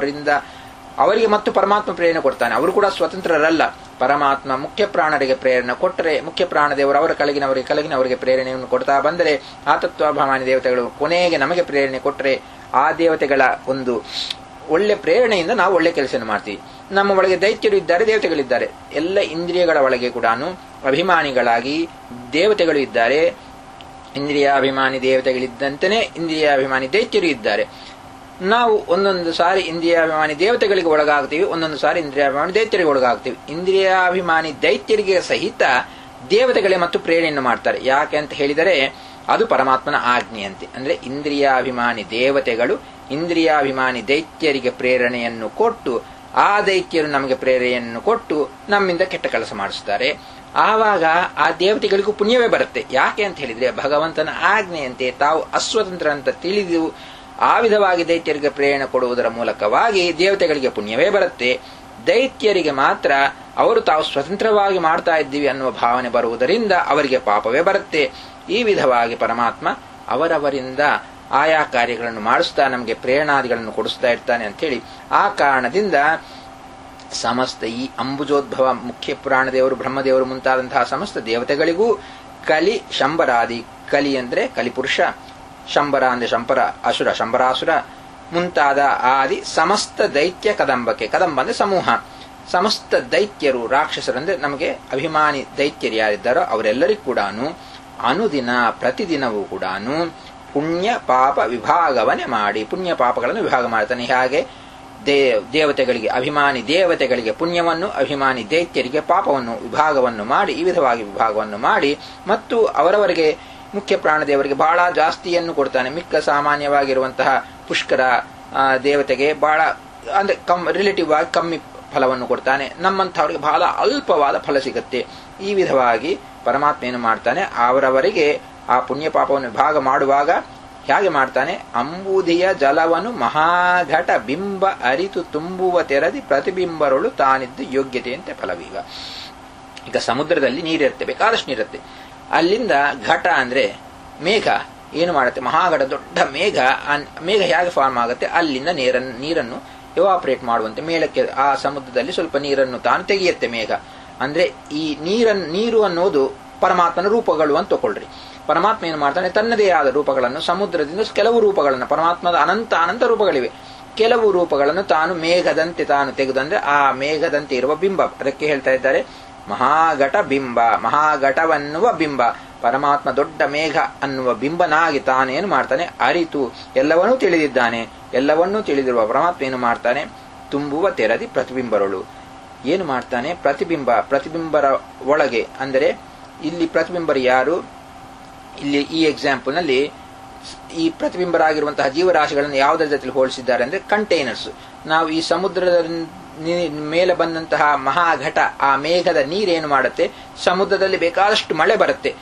ಅವರಿಗೆ ಮತ್ತು ಪರಮಾತ್ಮ ಪ್ರೇರಣೆ ಕೊಡ್ತಾನೆ. ಅವರು ಕೂಡ ಸ್ವತಂತ್ರರಲ್ಲ. ಪರಮಾತ್ಮ ಮುಖ್ಯ ಪ್ರಾಣರಿಗೆ ಪ್ರೇರಣೆ ಕೊಟ್ಟರೆ ಮುಖ್ಯ ಪ್ರಾಣದೇವರು ಅವರ ಕೆಳಗಿನವರಿಗೆ ಪ್ರೇರಣೆಯನ್ನು ಕೊಡ್ತಾ ಬಂದರೆ ಆ ತತ್ವಾಭಿಮಾನಿ ದೇವತೆಗಳು ಕೊನೆಗೆ ನಮಗೆ ಪ್ರೇರಣೆ ಕೊಟ್ಟರೆ ಆ ದೇವತೆಗಳ ಒಂದು ಒಳ್ಳೆ ಪ್ರೇರಣೆಯಿಂದ ನಾವು ಒಳ್ಳೆ ಕೆಲಸ ಮಾಡ್ತೀವಿ. ನಮ್ಮ ಒಳಗೆ ದೈತ್ಯರು ಇದ್ದಾರೆ, ದೇವತೆಗಳಿದ್ದಾರೆ. ಎಲ್ಲ ಇಂದ್ರಿಯಗಳ ಒಳಗೆ ಕೂಡ ಅಭಿಮಾನಿಗಳಾಗಿ ದೇವತೆಗಳು ಇದ್ದಾರೆ. ಇಂದ್ರಿಯಾಭಿಮಾನಿ ದೇವತೆಗಳಿದ್ದಂತೆಯೇ ಇಂದ್ರಿಯಾಭಿಮಾನಿ ದೈತ್ಯರು ಇದ್ದಾರೆ. ನಾವು ಒಂದೊಂದು ಸಾರಿ ಇಂದ್ರಿಯಾಭಿಮಾನಿ ದೇವತೆಗಳಿಗೆ ಒಳಗಾಗ್ತೀವಿ, ಒಂದೊಂದು ಸಾರಿ ಇಂದ್ರಿಯಾಭಿಮಾನಿ ದೈತ್ಯರಿಗೆ ಒಳಗಾಗ್ತೀವಿ. ಇಂದ್ರಿಯಾಭಿಮಾನಿ ದೈತ್ಯರಿಗೆ ಸಹಿತ ದೇವತೆಗಳೇ ಮತ್ತು ಪ್ರೇರಣೆಯನ್ನು ಮಾಡ್ತಾರೆ. ಯಾಕೆ ಅಂತ ಹೇಳಿದರೆ ಅದು ಪರಮಾತ್ಮನ ಆಜ್ಞೆಯಂತೆ. ಅಂದ್ರೆ ಇಂದ್ರಿಯಾಭಿಮಾನಿ ದೇವತೆಗಳು ಇಂದ್ರಿಯಾಭಿಮಾನಿ ದೈತ್ಯರಿಗೆ ಪ್ರೇರಣೆಯನ್ನು ಕೊಟ್ಟು ಆ ದೈತ್ಯರು ನಮಗೆ ಪ್ರೇರಣೆಯನ್ನು ಕೊಟ್ಟು ನಮ್ಮಿಂದ ಕೆಟ್ಟ ಕೆಲಸ ಮಾಡಿಸ್ತಾರೆ. ಆವಾಗ ಆ ದೇವತೆಗಳಿಗೂ ಪುಣ್ಯವೇ ಬರುತ್ತೆ. ಯಾಕೆ ಅಂತ ಹೇಳಿದ್ರೆ ಭಗವಂತನ ಆಜ್ಞೆಯಂತೆ ತಾವು ಅಸ್ವತಂತ್ರ ಅಂತ ತಿಳಿದು ಆ ವಿಧವಾಗಿ ದೈತ್ಯರಿಗೆ ಪ್ರೇರಣೆ ಕೊಡುವುದರ ಮೂಲಕವಾಗಿ ದೇವತೆಗಳಿಗೆ ಪುಣ್ಯವೇ ಬರುತ್ತೆ. ದೈತ್ಯರಿಗೆ ಮಾತ್ರ ಅವರು ತಾವು ಸ್ವತಂತ್ರವಾಗಿ ಮಾಡ್ತಾ ಇದ್ದೀವಿ ಅನ್ನುವ ಭಾವನೆ ಬರುವುದರಿಂದ ಅವರಿಗೆ ಪಾಪವೇ ಬರುತ್ತೆ. ಈ ವಿಧವಾಗಿ ಪರಮಾತ್ಮ ಅವರವರಿಂದ ಆಯಾ ಕಾರ್ಯಗಳನ್ನು ಮಾಡಿಸ್ತಾ ನಮಗೆ ಪ್ರೇರಣಾದಿಗಳನ್ನು ಕೊಡಿಸ್ತಾ ಇರ್ತಾನೆ ಅಂತೇಳಿ ಆ ಕಾರಣದಿಂದ ಸಮಸ್ತ ಈ ಅಂಬುಜೋದ್ಭವ ಮುಖ್ಯ ಪುರಾಣ ದೇವರು ಬ್ರಹ್ಮದೇವರು ಮುಂತಾದಂತಹ ಸಮಸ್ತ ದೇವತೆಗಳಿಗೂ ಕಲಿ ಶಂಬರಾದಿ, ಕಲಿ ಅಂದ್ರೆ ಕಲಿಪುರುಷ, ಶಂಬರ ಅಂದ್ರೆ ಶಂಬರ ಅಸುರ ಶಂಬರಾಸುರ ಮುಂತಾದ ಆದಿ ಸಮಸ್ತ ದೈತ್ಯ ಕದಂಬಕ್ಕೆ, ಕದಂಬ ಅಂದ್ರೆ ಸಮೂಹ, ಸಮಸ್ತ ದೈತ್ಯರು ರಾಕ್ಷಸರಂದ್ರೆ ನಮಗೆ ಅಭಿಮಾನಿ ದೈತ್ಯರು ಯಾರಿದ್ದಾರೋ ಅವರೆಲ್ಲರಿಗೂ ಕೂಡ ಅನುದಿನ ಪ್ರತಿದಿನವೂ ಕೂಡ ಪುಣ್ಯ ಪಾಪ ವಿಭಾಗವನ್ನೇ ಮಾಡಿ ಪುಣ್ಯ ಪಾಪಗಳನ್ನು ವಿಭಾಗ ಮಾಡ್ತಾನೆ. ಹಾಗೆ ದೇವತೆಗಳಿಗೆ ಅಭಿಮಾನಿ ದೇವತೆಗಳಿಗೆ ಪುಣ್ಯವನ್ನು, ಅಭಿಮಾನಿ ದೈತ್ಯರಿಗೆ ಪಾಪವನ್ನು ವಿಭಾಗವನ್ನು ಮಾಡಿ ಈ ವಿಧವಾಗಿ ವಿಭಾಗವನ್ನು ಮಾಡಿ ಮತ್ತು ಅವರವರಿಗೆ ಮುಖ್ಯ ಪ್ರಾಣದೇವರಿಗೆ ಬಹಳ ಜಾಸ್ತಿಯನ್ನು ಕೊಡ್ತಾನೆ. ಮಿಕ್ಕ ಸಾಮಾನ್ಯವಾಗಿರುವಂತಹ ಪುಷ್ಕರ ದೇವತೆಗೆ ಬಹಳ ಅಂದ್ರೆ ರಿಲೇಟಿವ್ ಆಗಿ ಕಮ್ಮಿ ಫಲವನ್ನು ಕೊಡ್ತಾನೆ. ನಮ್ಮಂಥವ್ರಿಗೆ ಬಹಳ ಅಲ್ಪವಾದ ಫಲ ಸಿಗುತ್ತೆ. ಈ ವಿಧವಾಗಿ ಪರಮಾತ್ಮ ಏನು ಮಾಡ್ತಾನೆ, ಅವರವರಿಗೆ ಆ ಪುಣ್ಯ ಪಾಪವನ್ನು ವಿಭಾಗ ಮಾಡುವಾಗ ಹೇಗೆ ಮಾಡ್ತಾನೆ, ಅಂಬುದಿಯ ಜಲವನ್ನು ಮಹಾಘಟ ಬಿಂಬ ಅರಿತು ತುಂಬುವ ತೆರದಿ ಪ್ರತಿಬಿಂಬರಳು ತಾನಿದ್ದು ಯೋಗ್ಯತೆಯಂತೆ ಫಲವೀಗ. ಈಗ ಸಮುದ್ರದಲ್ಲಿ ನೀರಿರುತ್ತೆ, ಬೇಕಾದಷ್ಟು ನೀರಿರುತ್ತೆ. ಅಲ್ಲಿಂದ ಘಟ ಅಂದ್ರೆ ಮೇಘ ಏನು ಮಾಡುತ್ತೆ, ಮಹಾಘಟ ದೊಡ್ಡ ಮೇಘ ಹೇಗೆ ಫಾರ್ಮ್ ಆಗುತ್ತೆ, ಅಲ್ಲಿಂದ ನೀರನ್ನು ಎವಾಪರೇಟ್ ಮಾಡುವಂತೆ ಮೇಲಕ್ಕೆ ಆ ಸಮುದ್ರದಲ್ಲಿ ಸ್ವಲ್ಪ ನೀರನ್ನು ತಾನು ತೆಗೆಯುತ್ತೆ ಮೇಘ. ಅಂದ್ರೆ ಈ ನೀರು ಅನ್ನೋದು ಪರಮಾತ್ಮನ ರೂಪಗಳು ಅಂತ ತಗೊಳ್ರಿ. ಪರಮಾತ್ಮ ಏನು ಮಾಡ್ತಾನೆ, ತನ್ನದೇ ಆದ ರೂಪಗಳನ್ನು ಸಮುದ್ರದಿಂದ ಕೆಲವು ರೂಪಗಳನ್ನು, ಪರಮಾತ್ಮದ ಅನಂತ ಅನಂತ ರೂಪಗಳಿವೆ, ಕೆಲವು ರೂಪಗಳನ್ನು ತಾನು ಮೇಘದಂತೆ ತಾನು ತೆಗೆದು, ಅಂದ್ರೆ ಆ ಮೇಘದಂತೆ ಇರುವ ಬಿಂಬ, ಅದಕ್ಕೆ ಹೇಳ್ತಾ ಇದ್ದಾರೆ ಮಹಾಘಟ ಬಿಂಬ, ಮಹಾಘಟವನ್ನುವ ಬಿಂಬ. ಪರಮಾತ್ಮ ದೊಡ್ಡ ಮೇಘ ಅನ್ನುವ ಬಿಂಬನಾಗಿ ತಾನೇನು ಮಾಡ್ತಾನೆ, ಅರಿತು ಎಲ್ಲವನ್ನೂ ತಿಳಿದಿದ್ದಾನೆ. ಎಲ್ಲವನ್ನೂ ತಿಳಿದಿರುವ ಪರಮಾತ್ಮ ಏನು ಮಾಡ್ತಾನೆ, ತುಂಬುವ ತೆರದಿ ಪ್ರತಿಬಿಂಬರಳು ಏನು ಮಾಡ್ತಾನೆ, ಪ್ರತಿಬಿಂಬರ ಒಳಗೆ. ಅಂದರೆ ಇಲ್ಲಿ ಪ್ರತಿಬಿಂಬರು ಯಾರು, ಇಲ್ಲಿ ಈ ಎಕ್ಸಾಂಪಲ್ ನಲ್ಲಿ ಈ ಪ್ರತಿಬಿಂಬರಾಗಿರುವಂತಹ ಜೀವರಾಶಿಗಳನ್ನು ಯಾವುದರ ಜೊತೆ ಹೋಲಿಸಿದ್ದಾರೆ ಅಂದ್ರೆ ಕಂಟೈನರ್ಸ್. ನಾವು ಈ ಸಮುದ್ರದ ಮೇಲೆ ಬಂದಂತಹ ಮಹಾಘಟ, ಆ ಮೇಘದ ನೀರೇನು ಮಾಡುತ್ತೆ, ಸಮುದ್ರದಲ್ಲಿ ಬೇಕಾದಷ್ಟು ಮಳೆ ಬರುತ್ತೆ.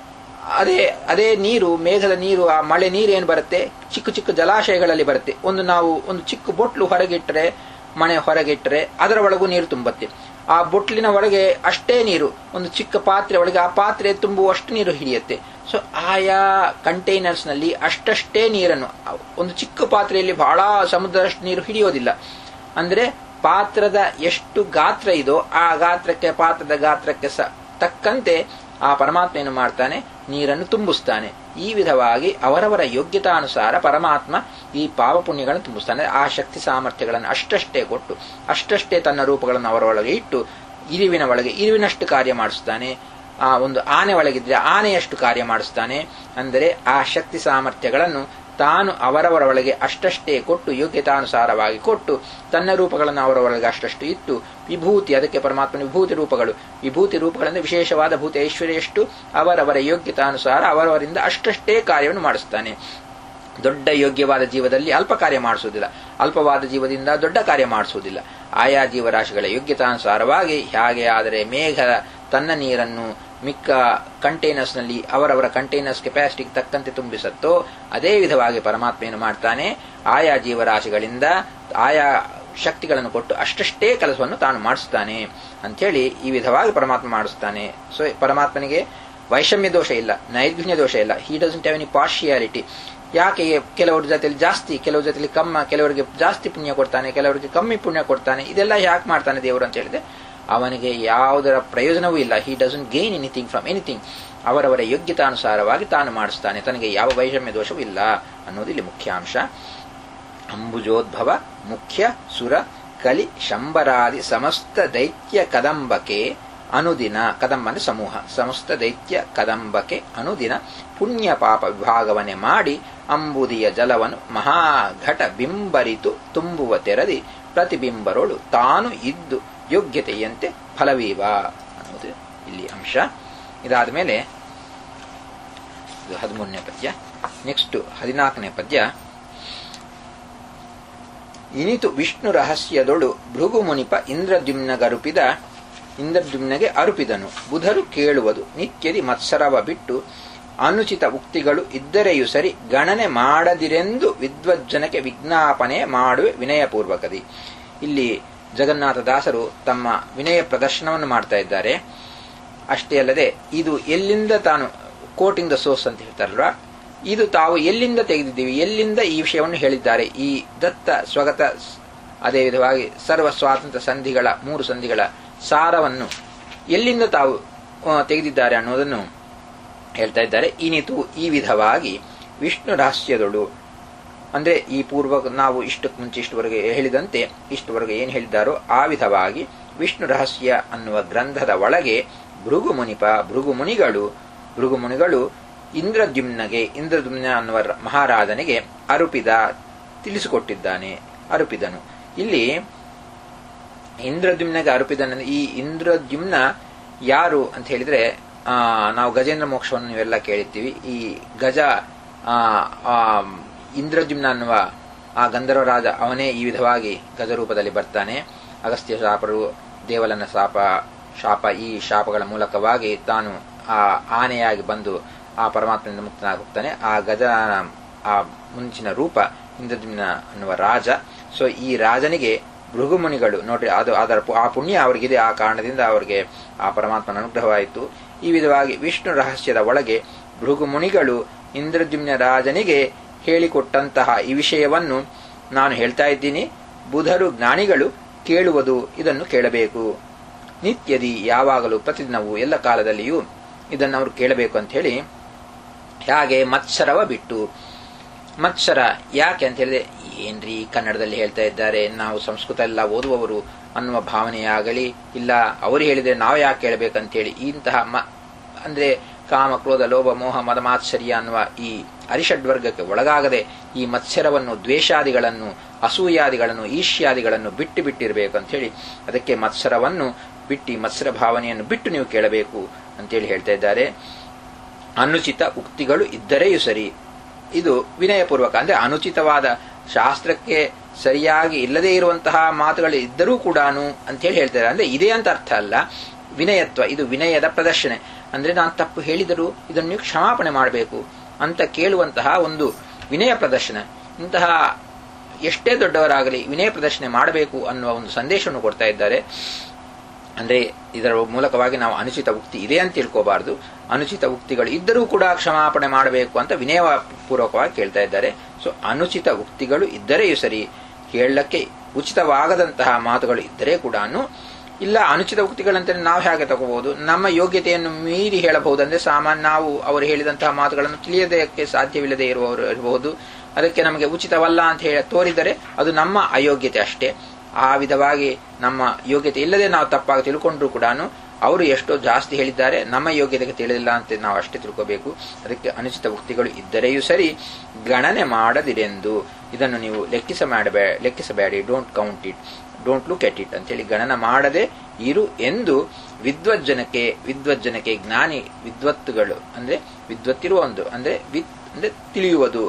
ಅದೇ ನೀರು, ಮೇಘದ ನೀರು, ಆ ಮಳೆ ನೀರೇನು ಬರುತ್ತೆ, ಚಿಕ್ಕ ಚಿಕ್ಕ ಜಲಾಶಯಗಳಲ್ಲಿ ಬರುತ್ತೆ. ಒಂದು ಚಿಕ್ಕ ಬೊಟ್ಲು ಹೊರಗಿಟ್ಟರೆ, ಮನೆ ಹೊರಗಿಟ್ಟರೆ ಅದರ ಒಳಗೂ ನೀರು ತುಂಬುತ್ತೆ. ಆ ಬೊಟ್ಲಿನ ಒಳಗೆ ಅಷ್ಟೇ ನೀರು, ಒಂದು ಚಿಕ್ಕ ಪಾತ್ರೆ ಒಳಗೆ ಆ ಪಾತ್ರೆ ತುಂಬುವಷ್ಟು ನೀರು ಹಿಡಿಯುತ್ತೆ. ಸೊ ಆಯಾ ಕಂಟೈನರ್ಸ್ ನಲ್ಲಿ ಅಷ್ಟಷ್ಟೇ ನೀರನ್ನು, ಒಂದು ಚಿಕ್ಕ ಪಾತ್ರೆಯಲ್ಲಿ ಬಹಳ ಸಮುದ್ರದಷ್ಟು ನೀರು ಹಿಡಿಯೋದಿಲ್ಲ. ಅಂದ್ರೆ ಪಾತ್ರದ ಎಷ್ಟು ಗಾತ್ರ ಇದೋ ಆ ಗಾತ್ರಕ್ಕೆ, ಪಾತ್ರದ ಗಾತ್ರಕ್ಕೆ ತಕ್ಕಂತೆ ಆ ಪರಮಾತ್ಮ ಏನು ಮಾಡ್ತಾನೆ, ನೀರನ್ನು ತುಂಬಿಸ್ತಾನೆ. ಈ ವಿಧವಾಗಿ ಅವರವರ ಯೋಗ್ಯತಾನುಸಾರ ಪರಮಾತ್ಮ ಈ ಪಾಪ ಪುಣ್ಯಗಳನ್ನು ತುಂಬಿಸ್ತಾನೆ. ಆ ಶಕ್ತಿ ಸಾಮರ್ಥ್ಯಗಳನ್ನು ಅಷ್ಟಷ್ಟೇ ಕೊಟ್ಟು, ಅಷ್ಟಷ್ಟೇ ತನ್ನ ರೂಪಗಳನ್ನು ಅವರೊಳಗೆ ಇಟ್ಟು, ಇರುವಿನ ಒಳಗೆ ಇರುವಿನಷ್ಟು ಕಾರ್ಯ ಮಾಡಿಸ್ತಾನೆ. ಆ ಒಂದು ಆನೆ ಒಳಗಿದ್ರೆ ಆನೆಯಷ್ಟು ಕಾರ್ಯ ಮಾಡಿಸ್ತಾನೆ. ಅಂದರೆ ಆ ಶಕ್ತಿ ಸಾಮರ್ಥ್ಯಗಳನ್ನು ತಾನು ಅವರವರ ಒಳಗೆ ಅಷ್ಟಷ್ಟೇ ಕೊಟ್ಟು, ಯೋಗ್ಯತಾನುಸಾರವಾಗಿ ಕೊಟ್ಟು, ತನ್ನ ರೂಪಗಳನ್ನು ಅವರ ಒಳಗೆ ಅಷ್ಟಷ್ಟು ಇಟ್ಟು, ವಿಭೂತಿ, ಅದಕ್ಕೆ ಪರಮಾತ್ಮನ ವಿಭೂತಿ ರೂಪಗಳು, ವಿಭೂತಿ ರೂಪಗಳಿಂದ ವಿಶೇಷವಾದ ಭೂತಿ ಐಶ್ವರ್ಯಷ್ಟು ಅವರವರ ಯೋಗ್ಯತಾನುಸಾರ ಅವರವರಿಂದ ಅಷ್ಟಷ್ಟೇ ಕಾರ್ಯವನ್ನು ಮಾಡಿಸ್ತಾನೆ. ದೊಡ್ಡ ಯೋಗ್ಯವಾದ ಜೀವದಲ್ಲಿ ಅಲ್ಪ ಕಾರ್ಯ ಮಾಡಿಸುವುದಿಲ್ಲ, ಅಲ್ಪವಾದ ಜೀವದಿಂದ ದೊಡ್ಡ ಕಾರ್ಯ ಮಾಡಿಸುವುದಿಲ್ಲ. ಆಯಾ ಜೀವರಾಶಿಗಳ ಯೋಗ್ಯತಾನುಸಾರವಾಗಿ ಹೇಗೆ ಆದರೆ ಮೇಘ ತನ್ನ ನೀರನ್ನು ಮಿಕ್ಕ ಕಂಟೈನರ್ಸ್ ನಲ್ಲಿ ಅವರವರ ಕಂಟೈನರ್ಸ್ ಕೆಪಾಸಿಟಿಗೆ ತಕ್ಕಂತೆ ತುಂಬಿಸುತ್ತೋ, ಅದೇ ವಿಧವಾಗಿ ಪರಮಾತ್ಮ ಏನು ಮಾಡ್ತಾನೆ, ಆಯಾ ಜೀವರಾಶಿಗಳಿಂದ ಆಯಾ ಶಕ್ತಿಗಳನ್ನು ಕೊಟ್ಟು ಅಷ್ಟಷ್ಟೇ ಕೆಲಸವನ್ನು ತಾನು ಮಾಡಿಸ್ತಾನೆ ಅಂಥೇಳಿ ಈ ವಿಧವಾಗಿ ಪರಮಾತ್ಮ ಮಾಡಿಸ್ತಾನೆ. ಸೊ ಪರಮಾತ್ಮನಿಗೆ ವೈಷಮ್ಯ ದೋಷ ಇಲ್ಲ, ನೈರ್ಗುಣ್ಯ ದೋಷ ಇಲ್ಲ. He doesn't have any partiality. ಯಾಕೆ ಕೆಲವ್ರ ಜೊತೆಲಿ ಜಾಸ್ತಿ, ಕೆಲವ್ರ ಜೊತೆಲಿ ಕಮ್ಮ, ಕೆಲವರಿಗೆ ಜಾಸ್ತಿ ಪುಣ್ಯ ಕೊಡ್ತಾನೆ, ಕೆಲವರಿಗೆ ಕಮ್ಮಿ ಪುಣ್ಯ ಕೊಡ್ತಾನೆ, ಇದೆಲ್ಲ ಯಾಕೆ ಮಾಡ್ತಾನೆ ದೇವರು ಅಂತ ಹೇಳಿದ್ರೆ ಅವನಿಗೆ ಯಾವುದರ ಪ್ರಯೋಜನವೂ ಇಲ್ಲ. He doesn't gain anything from anything. ಅವರವರ ಯೋಗ್ಯತಾನುಸಾರವಾಗಿ ತಾನು ಮಾಡಿಸ್ತಾನೆ, ತನಗೆ ಯಾವ ವೈಷಮ್ಯ ದೋಷವೂ ಇಲ್ಲ ಅನ್ನೋದು ಇಲ್ಲಿ ಮುಖ್ಯಾಂಶ. ಅಂಬುಜೋದ್ಭವ ಮುಖ್ಯ ಸುರ ಕಲಿ ಶಂಬರಾದಿ ಸಮಸ್ತ ದೈತ್ಯ ಕದಂಬಕ್ಕೆ ಅನುದಿನ, ಕದಂಬ ಅಂದ್ರೆ ಸಮೂಹ, ಸಮಸ್ತ ದೈತ್ಯ ಕದಂಬಕ್ಕೆ ಅನುದಿನ ಪುಣ್ಯ ಪಾಪ ವಿಭಾಗವನ್ನೇ ಮಾಡಿ ಅಂಬುದಿಯ ಜಲವನ್ನು ಮಹಾಘಟ ಬಿಂಬರಿತು ತುಂಬುವ ತೆರದಿ ಪ್ರತಿಬಿಂಬರೊಳು ತಾನು ಇದ್ದು ಯೋಗ್ಯತೆಯಂತೆ ಫಲವೀವ ಅನ್ನೋದು ಇಲ್ಲಿ ಅಂಶ. ಇದಾದ ಮೇಲೆ 13ನೇ ಪದ್ಯ. ನೆಕ್ಸ್ಟ್ 14ನೇ ಪದ್ಯ. ಇನಿತು ವಿಷ್ಣು ರಹಸ್ಯದೊಳು ಭೃಗು ಮುನಿಪ ಇಂದ್ರದ್ಯುಮ್ನಗೆ ಅರುಪಿದನು. ಬುಧರು ಕೇಳುವುದು ನಿತ್ಯದಿ ಮತ್ಸರವ ಬಿಟ್ಟು ಅನುಚಿತ ಉಕ್ತಿಗಳು ಇದ್ದರೆಯೂ ಸರಿ ಗಣನೆ ಮಾಡದಿರೆಂದು ವಿದ್ವಜ್ಜನಕ್ಕೆ ವಿಜ್ಞಾಪನೆ ಮಾಡುವೆ ವಿನಯಪೂರ್ವಕದಿ. ಇಲ್ಲಿ ಜಗನ್ನಾಥದಾಸರು ತಮ್ಮ ವಿನಯ ಪ್ರದರ್ಶನವನ್ನು ಮಾಡ್ತಾ ಇದ್ದಾರೆ. ಅಷ್ಟೇ ಅಲ್ಲದೆ ಇದು ಎಲ್ಲಿಂದ ತಾನು ಕೋಟಿಂಗ್ ದ ಸೋರ್ಸ್ ಅಂತ ಹೇಳ್ತಾರಲ್ವ, ಇದು ತಾವು ಎಲ್ಲಿಂದ ತೆಗೆದಿದ್ದೀವಿ, ಎಲ್ಲಿಂದ ಈ ವಿಷಯವನ್ನು ಹೇಳಿದ್ದಾರೆ, ಈ ದತ್ತ ಸ್ವಗತ ಅದೇ ವಿಧವಾಗಿ ಸರ್ವ ಸ್ವಾತಂತ್ರ್ಯ ಸಂಧಿಗಳ 3 ಸಂಧಿಗಳ ಸಾರವನ್ನು ಎಲ್ಲಿಂದ ತಾವು ತೆಗೆದಿದ್ದಾರೆ ಅನ್ನೋದನ್ನು ಹೇಳ್ತಾ ಇದ್ದಾರೆ. ಇನಿತು ಈ ವಿಧವಾಗಿ ವಿಷ್ಣು ರಹಸ್ಯದಳು, ಅಂದ್ರೆ ಈ ಪೂರ್ವ ನಾವು ಇಷ್ಟಕ್ಕೆ ಮುಂಚೆ ಇಷ್ಟವರೆಗೆ ಹೇಳಿದಂತೆ ಇಷ್ಟವರೆಗೆ ಏನು ಹೇಳಿದ್ದಾರೋ ಆ ವಿಧವಾಗಿ ವಿಷ್ಣು ರಹಸ್ಯ ಅನ್ನುವ ಗ್ರಂಥದ ಒಳಗೆ ಭೃಗುಮುನಿಗಳು ಇಂದ್ರದ್ಯುಮ್ನಗೆ, ಇಂದ್ರದ್ಯುಮ್ನ ಅನ್ನುವ ಮಹಾರಾಜನಿಗೆ ಅರುಪಿದನು. ಇಲ್ಲಿ ಇಂದ್ರದ್ಯುಮ್ನಗೆ ಅರುಪಿದನ. ಈ ಇಂದ್ರದ್ಯುಮ್ನ ಯಾರು ಅಂತ ಹೇಳಿದ್ರೆ, ನಾವು ಗಜೇಂದ್ರ ಮೋಕ್ಷವನ್ನು ನೀವೆಲ್ಲ ಕೇಳಿರ್ತೀವಿ. ಈ ಗಜ ಇಂದ್ರದ್ಯುಮ್ನ ಅನ್ನುವ ಆ ಗಂಧರ್ವ ರಾಜ, ಅವನೇ ಈ ವಿಧವಾಗಿ ಗಜರೂಪದಲ್ಲಿ ಬರ್ತಾನೆ. ಅಗಸ್ತ್ಯ ಶಾಪರು, ದೇವಲನ ಶಾಪ ಈ ಶಾಪಗಳ ಮೂಲಕವಾಗಿ ತಾನು ಆ ಆನೆಯಾಗಿ ಬಂದು ಆ ಪರಮಾತ್ಮನಿಂದ ಮುಕ್ತನಾಗಿ ಹೋಗ್ತಾನೆ. ಆ ಗಜ ಆ ಮುಂಚಿನ ರೂಪ ಇಂದ್ರದ್ಯುಮ್ನ ಅನ್ನುವ ರಾಜ. ಸೊ ಈ ರಾಜನಿಗೆ ಭೃಗುಮುನಿಗಳು ನೋಡ್ರಿ, ಅದರ ಆ ಪುಣ್ಯ ಅವರಿಗಿದೆ. ಆ ಕಾರಣದಿಂದ ಅವರಿಗೆ ಆ ಪರಮಾತ್ಮನ ಅನುಗ್ರಹವಾಯಿತು. ಈ ವಿಧವಾಗಿ ವಿಷ್ಣು ರಹಸ್ಯದ ಒಳಗೆ ಭೃಗುಮುನಿಗಳು ಇಂದ್ರದ್ಯುಮ್ನ ರಾಜನಿಗೆ ಹೇಳಿಕೊಟ್ಟಂತಹ ಈ ವಿಷಯವನ್ನು ನಾನು ಹೇಳ್ತಾ ಇದ್ದೀನಿ. ಬುಧರು ಜ್ಞಾನಿಗಳು ಕೇಳುವುದು, ಇದನ್ನು ಕೇಳಬೇಕು. ನಿತ್ಯದಿ ಯಾವಾಗಲೂ ಪ್ರತಿದಿನವೂ ಎಲ್ಲ ಕಾಲದಲ್ಲಿಯೂ ಇದನ್ನು ಅವರು ಕೇಳಬೇಕು ಅಂತ ಹೇಳಿ. ಹಾಗೆ ಮತ್ಸರವ ಬಿಟ್ಟು, ಮತ್ಸರ ಯಾಕೆ ಅಂತ ಹೇಳಿದ್ರೆ, ಏನ್ರಿ ಕನ್ನಡದಲ್ಲಿ ಹೇಳ್ತಾ ಇದ್ದಾರೆ, ನಾವು ಸಂಸ್ಕೃತ ಎಲ್ಲ ಓದುವವರು ಅನ್ನುವ ಭಾವನೆಯಾಗಲಿ, ಇಲ್ಲ ಅವರು ಹೇಳಿದ್ರೆ ನಾವು ಯಾಕೆ ಕೇಳಬೇಕಂತ ಹೇಳಿ ಇಂತಹ ಅಂದ್ರೆ ಕಾಮ, ಕ್ರೋಧ, ಲೋಭ, ಮೋಹ, ಮದ, ಮಾತ್ಸರ್ಯ ಅನ್ನುವ ಈ ಅರಿಷಡ್ವರ್ಗಕ್ಕೆ ಒಳಗಾಗದೆ ಈ ಮತ್ಸರವನ್ನು, ದ್ವೇಷಾದಿಗಳನ್ನು, ಅಸೂಯಾದಿಗಳನ್ನು, ಈರ್ಷ್ಯಾದಿಗಳನ್ನು ಬಿಟ್ಟಿರಬೇಕು ಅಂತ ಹೇಳಿ, ಅದಕ್ಕೆ ಮತ್ಸರವನ್ನು ಬಿಟ್ಟು, ಮತ್ಸರ ಭಾವನೆಯನ್ನು ಬಿಟ್ಟು ನೀವು ಕೇಳಬೇಕು ಅಂತೇಳಿ ಹೇಳ್ತಾ ಇದ್ದಾರೆ. ಅನುಚಿತ ಉಕ್ತಿಗಳು ಇದ್ದರೆಯೂ ಸರಿ, ಇದು ವಿನಯಪೂರ್ವಕ, ಅಂದ್ರೆ ಅನುಚಿತವಾದ ಶಾಸ್ತ್ರಕ್ಕೆ ಸರಿಯಾಗಿ ಇಲ್ಲದೇ ಇರುವಂತಹ ಮಾತುಗಳು ಇದ್ದರೂ ಕೂಡ ಅಂತೇಳಿ ಹೇಳ್ತಾರೆ. ಅಂದ್ರೆ ಇದೇ ಅಂತ ಅರ್ಥ ಅಲ್ಲ, ವಿನಯತ್ವ, ಇದು ವಿನಯದ ಪ್ರದರ್ಶನೆ. ಅಂದ್ರೆ ನಾನು ತಪ್ಪು ಹೇಳಿದರೂ ಇದನ್ನು ನೀವು ಕ್ಷಮಾಪಣೆ ಮಾಡಬೇಕು ಅಂತ ಕೇಳುವಂತಹ ಒಂದು ವಿನಯ ಪ್ರದರ್ಶನ. ಇಂತಹ ಎಷ್ಟೇ ದೊಡ್ಡವರಾಗಲಿ ವಿನಯ ಪ್ರದರ್ಶನೆ ಮಾಡಬೇಕು ಅನ್ನುವ ಒಂದು ಸಂದೇಶವನ್ನು ಕೊಡ್ತಾ ಇದ್ದಾರೆ. ಅಂದ್ರೆ ಇದರ ಮೂಲಕವಾಗಿ ನಾವು ಅನುಚಿತ ಉಕ್ತಿ ಇದೆ ಅಂತ ತಿಳ್ಕೋಬಾರದು, ಅನುಚಿತ ಉಕ್ತಿಗಳು ಇದ್ದರೂ ಕೂಡ ಕ್ಷಮಾಪಣೆ ಮಾಡಬೇಕು ಅಂತ ವಿನಯ ಪೂರ್ವಕವಾಗಿ ಕೇಳ್ತಾ ಇದ್ದಾರೆ. ಸೊ ಅನುಚಿತ ಉಕ್ತಿಗಳು ಇದ್ದರೆಯೂ ಸರಿ, ಹೇಳಕ್ಕೆ ಉಚಿತವಾಗದಂತಹ ಮಾತುಗಳು ಇದ್ದರೆ ಕೂಡ ಇಲ್ಲ. ಅನುಚಿತ ಉಕ್ತಿಗಳಂತ ನಾವು ಹೇಗೆ ತಗೋಬಹುದು, ನಮ್ಮ ಯೋಗ್ಯತೆಯನ್ನು ಮೀರಿ ಹೇಳಬಹುದು. ಅಂದ್ರೆ ಸಾಮಾನ್ಯ ನಾವು ಅವರು ಹೇಳಿದಂತಹ ಮಾತುಗಳನ್ನು ತಿಳಿಯದಕ್ಕೆ ಸಾಧ್ಯವಿಲ್ಲದೆ ಇರುವವರು ಇರಬಹುದು. ಅದಕ್ಕೆ ನಮಗೆ ಉಚಿತವಲ್ಲ ಅಂತ ಹೇಳಿ ತೋರಿದರೆ ಅದು ನಮ್ಮ ಅಯೋಗ್ಯತೆ ಅಷ್ಟೇ. ಆ ವಿಧವಾಗಿ ನಮ್ಮ ಯೋಗ್ಯತೆ ಇಲ್ಲದೆ ನಾವು ತಪ್ಪಾಗಿ ತಿಳ್ಕೊಂಡ್ರು ಕೂಡ ಅವರು ಎಷ್ಟೋ ಜಾಸ್ತಿ ಹೇಳಿದ್ದಾರೆ, ನಮ್ಮ ಯೋಗ್ಯತೆಗೆ ತಿಳಿದಿಲ್ಲ ಅಂತ ನಾವು ಅಷ್ಟೇ ತಿಳ್ಕೋಬೇಕು. ಅದಕ್ಕೆ ಅನುಚಿತ ಉಕ್ತಿಗಳು ಇದ್ದರೆಯೂ ಸರಿ, ಗಣನೆ ಮಾಡದಿರೆಂದು, ಇದನ್ನು ನೀವು ಲೆಕ್ಕಿಸಬೇಡಿ, don't count it, don't look at it ಅಂತೇಳಿ ಗಣನ ಮಾಡದೆ ಇರು ಎಂದು ವಿದ್ವಜ್ಜನಕ್ಕೆ ಜ್ಞಾನಿ, ವಿದ್ವತ್ತುಗಳು ಅಂದ್ರೆ ವಿದ್ವತ್ತಿರುವ ಒಂದು ಅಂದ್ರೆ ತಿಳಿಯುವುದು,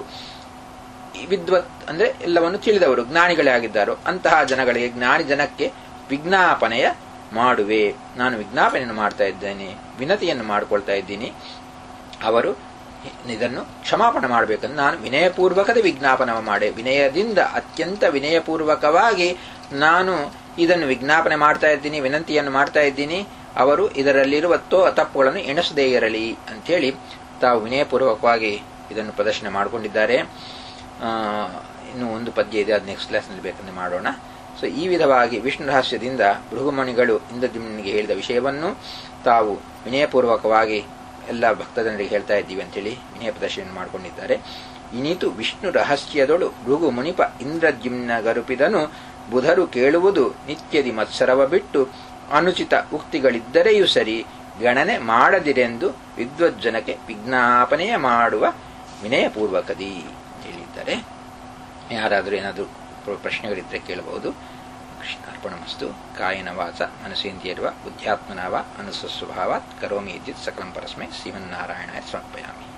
ವಿದ್ವತ್ ಅಂದ್ರೆ ಎಲ್ಲವನ್ನು ತಿಳಿದವರು, ಜ್ಞಾನಿಗಳೇ ಆಗಿದ್ದಾರೋ ಅಂತಹ ಜನಗಳಿಗೆ, ಜ್ಞಾನಿ ಜನಕ್ಕೆ ವಿಜ್ಞಾಪನೆಯ ಮಾಡುವೆ. ನಾನು ವಿಜ್ಞಾಪನೆಯನ್ನು ಮಾಡ್ತಾ ಇದ್ದೇನೆ, ವಿನತಿಯನ್ನು ಮಾಡಿಕೊಳ್ತಾ ಇದ್ದೀನಿ. ಅವರು ಇದನ್ನು ಕ್ಷಮಾಪಣೆ ಮಾಡಬೇಕಂದ್ರೆ ನಾನು ವಿನಯಪೂರ್ವಕದ ವಿಜ್ಞಾಪನ ಮಾಡೆ, ವಿನಯದಿಂದ ಅತ್ಯಂತ ವಿನಯಪೂರ್ವಕವಾಗಿ ನಾನು ಇದನ್ನು ವಿಜ್ಞಾಪನೆ ಮಾಡ್ತಾ ಇದ್ದೀನಿ, ವಿನಂತಿಯನ್ನು ಮಾಡ್ತಾ ಇದ್ದೀನಿ. ಅವರು ಇದರಲ್ಲಿರುವ ತಪ್ಪುಗಳನ್ನು ಎಣಿಸದೇ ಇರಲಿ ಅಂತೇಳಿ ತಾವು ವಿನಯಪೂರ್ವಕವಾಗಿ ಇದನ್ನು ಪ್ರದರ್ಶನ ಮಾಡಿಕೊಂಡಿದ್ದಾರೆ. ಇನ್ನು ಒಂದು ಪದ್ಯ ಇದೆ, ಅದು ನೆಕ್ಸ್ಟ್ ಕ್ಲಾಸ್ನಲ್ಲಿ ಬೇಕಂದ್ರೆ ಮಾಡೋಣ. ಸೊ ಈ ವಿಧವಾಗಿ ವಿಷ್ಣು ರಹಸ್ಯದಿಂದ ಭೃಗುಮುನಿಗಳು ಇಂದ್ರದ್ಯುಮ್ನಿಗೆ ಹೇಳಿದ ವಿಷಯವನ್ನು ತಾವು ವಿನಯಪೂರ್ವಕವಾಗಿ ಎಲ್ಲ ಭಕ್ತಜನರಿಗೆ ಹೇಳ್ತಾ ಇದ್ದೀವಿ ಅಂತೇಳಿ ವಿನಯ ಪ್ರದರ್ಶನ ಮಾಡಿಕೊಂಡಿದ್ದಾರೆ. ಇನಿತು ವಿಷ್ಣು ರಹಸ್ಯದೊಳು ಭೃಗು ಮುನಿಪ ಇಂದ್ರದ್ಯುಮ್ನ ಗರುಪಿದನು ಬುಧರು ಕೇಳುವುದು ನಿತ್ಯದಿ ಮತ್ಸರವ ಬಿಟ್ಟು, ಅನುಚಿತ ಉಕ್ತಿಗಳಿದ್ದರೆಯೂ ಸರಿ, ಗಣನೆ ಮಾಡದಿರೆಂದು ವಿದ್ವಜ್ಜನಕ್ಕೆ ವಿಜ್ಞಾಪನೆಯ ಮಾಡುವ ವಿನಯಪೂರ್ವಕದಿ ಹೇಳಿದ್ದಾರೆ. ಯಾರಾದರೂ ಏನಾದರೂ ಪ್ರಶ್ನೆಗಳಿದ್ದರೆ ಕೇಳಬಹುದು. ಕೃಷ್ಣಾರ್ಪಣಮಸ್ತು. ಕಾಯನ ವಾಚ ಮನಸೇಂದ್ರಿಯರ್ವ ಬುದ್ಧ್ಯಾತ್ಮನಾವ ಅನುಸ್ವಸ್ವಭಾವಾತ್ ಕರೋಮಿ ಇದ್ದಿತ್ ಸಕಲಂ ಪರಸ್ಮೈ ಶ್ರೀಮನ್ನಾರಾಯಣಾಯ ಸಮರ್ಪಯಾಮಿ.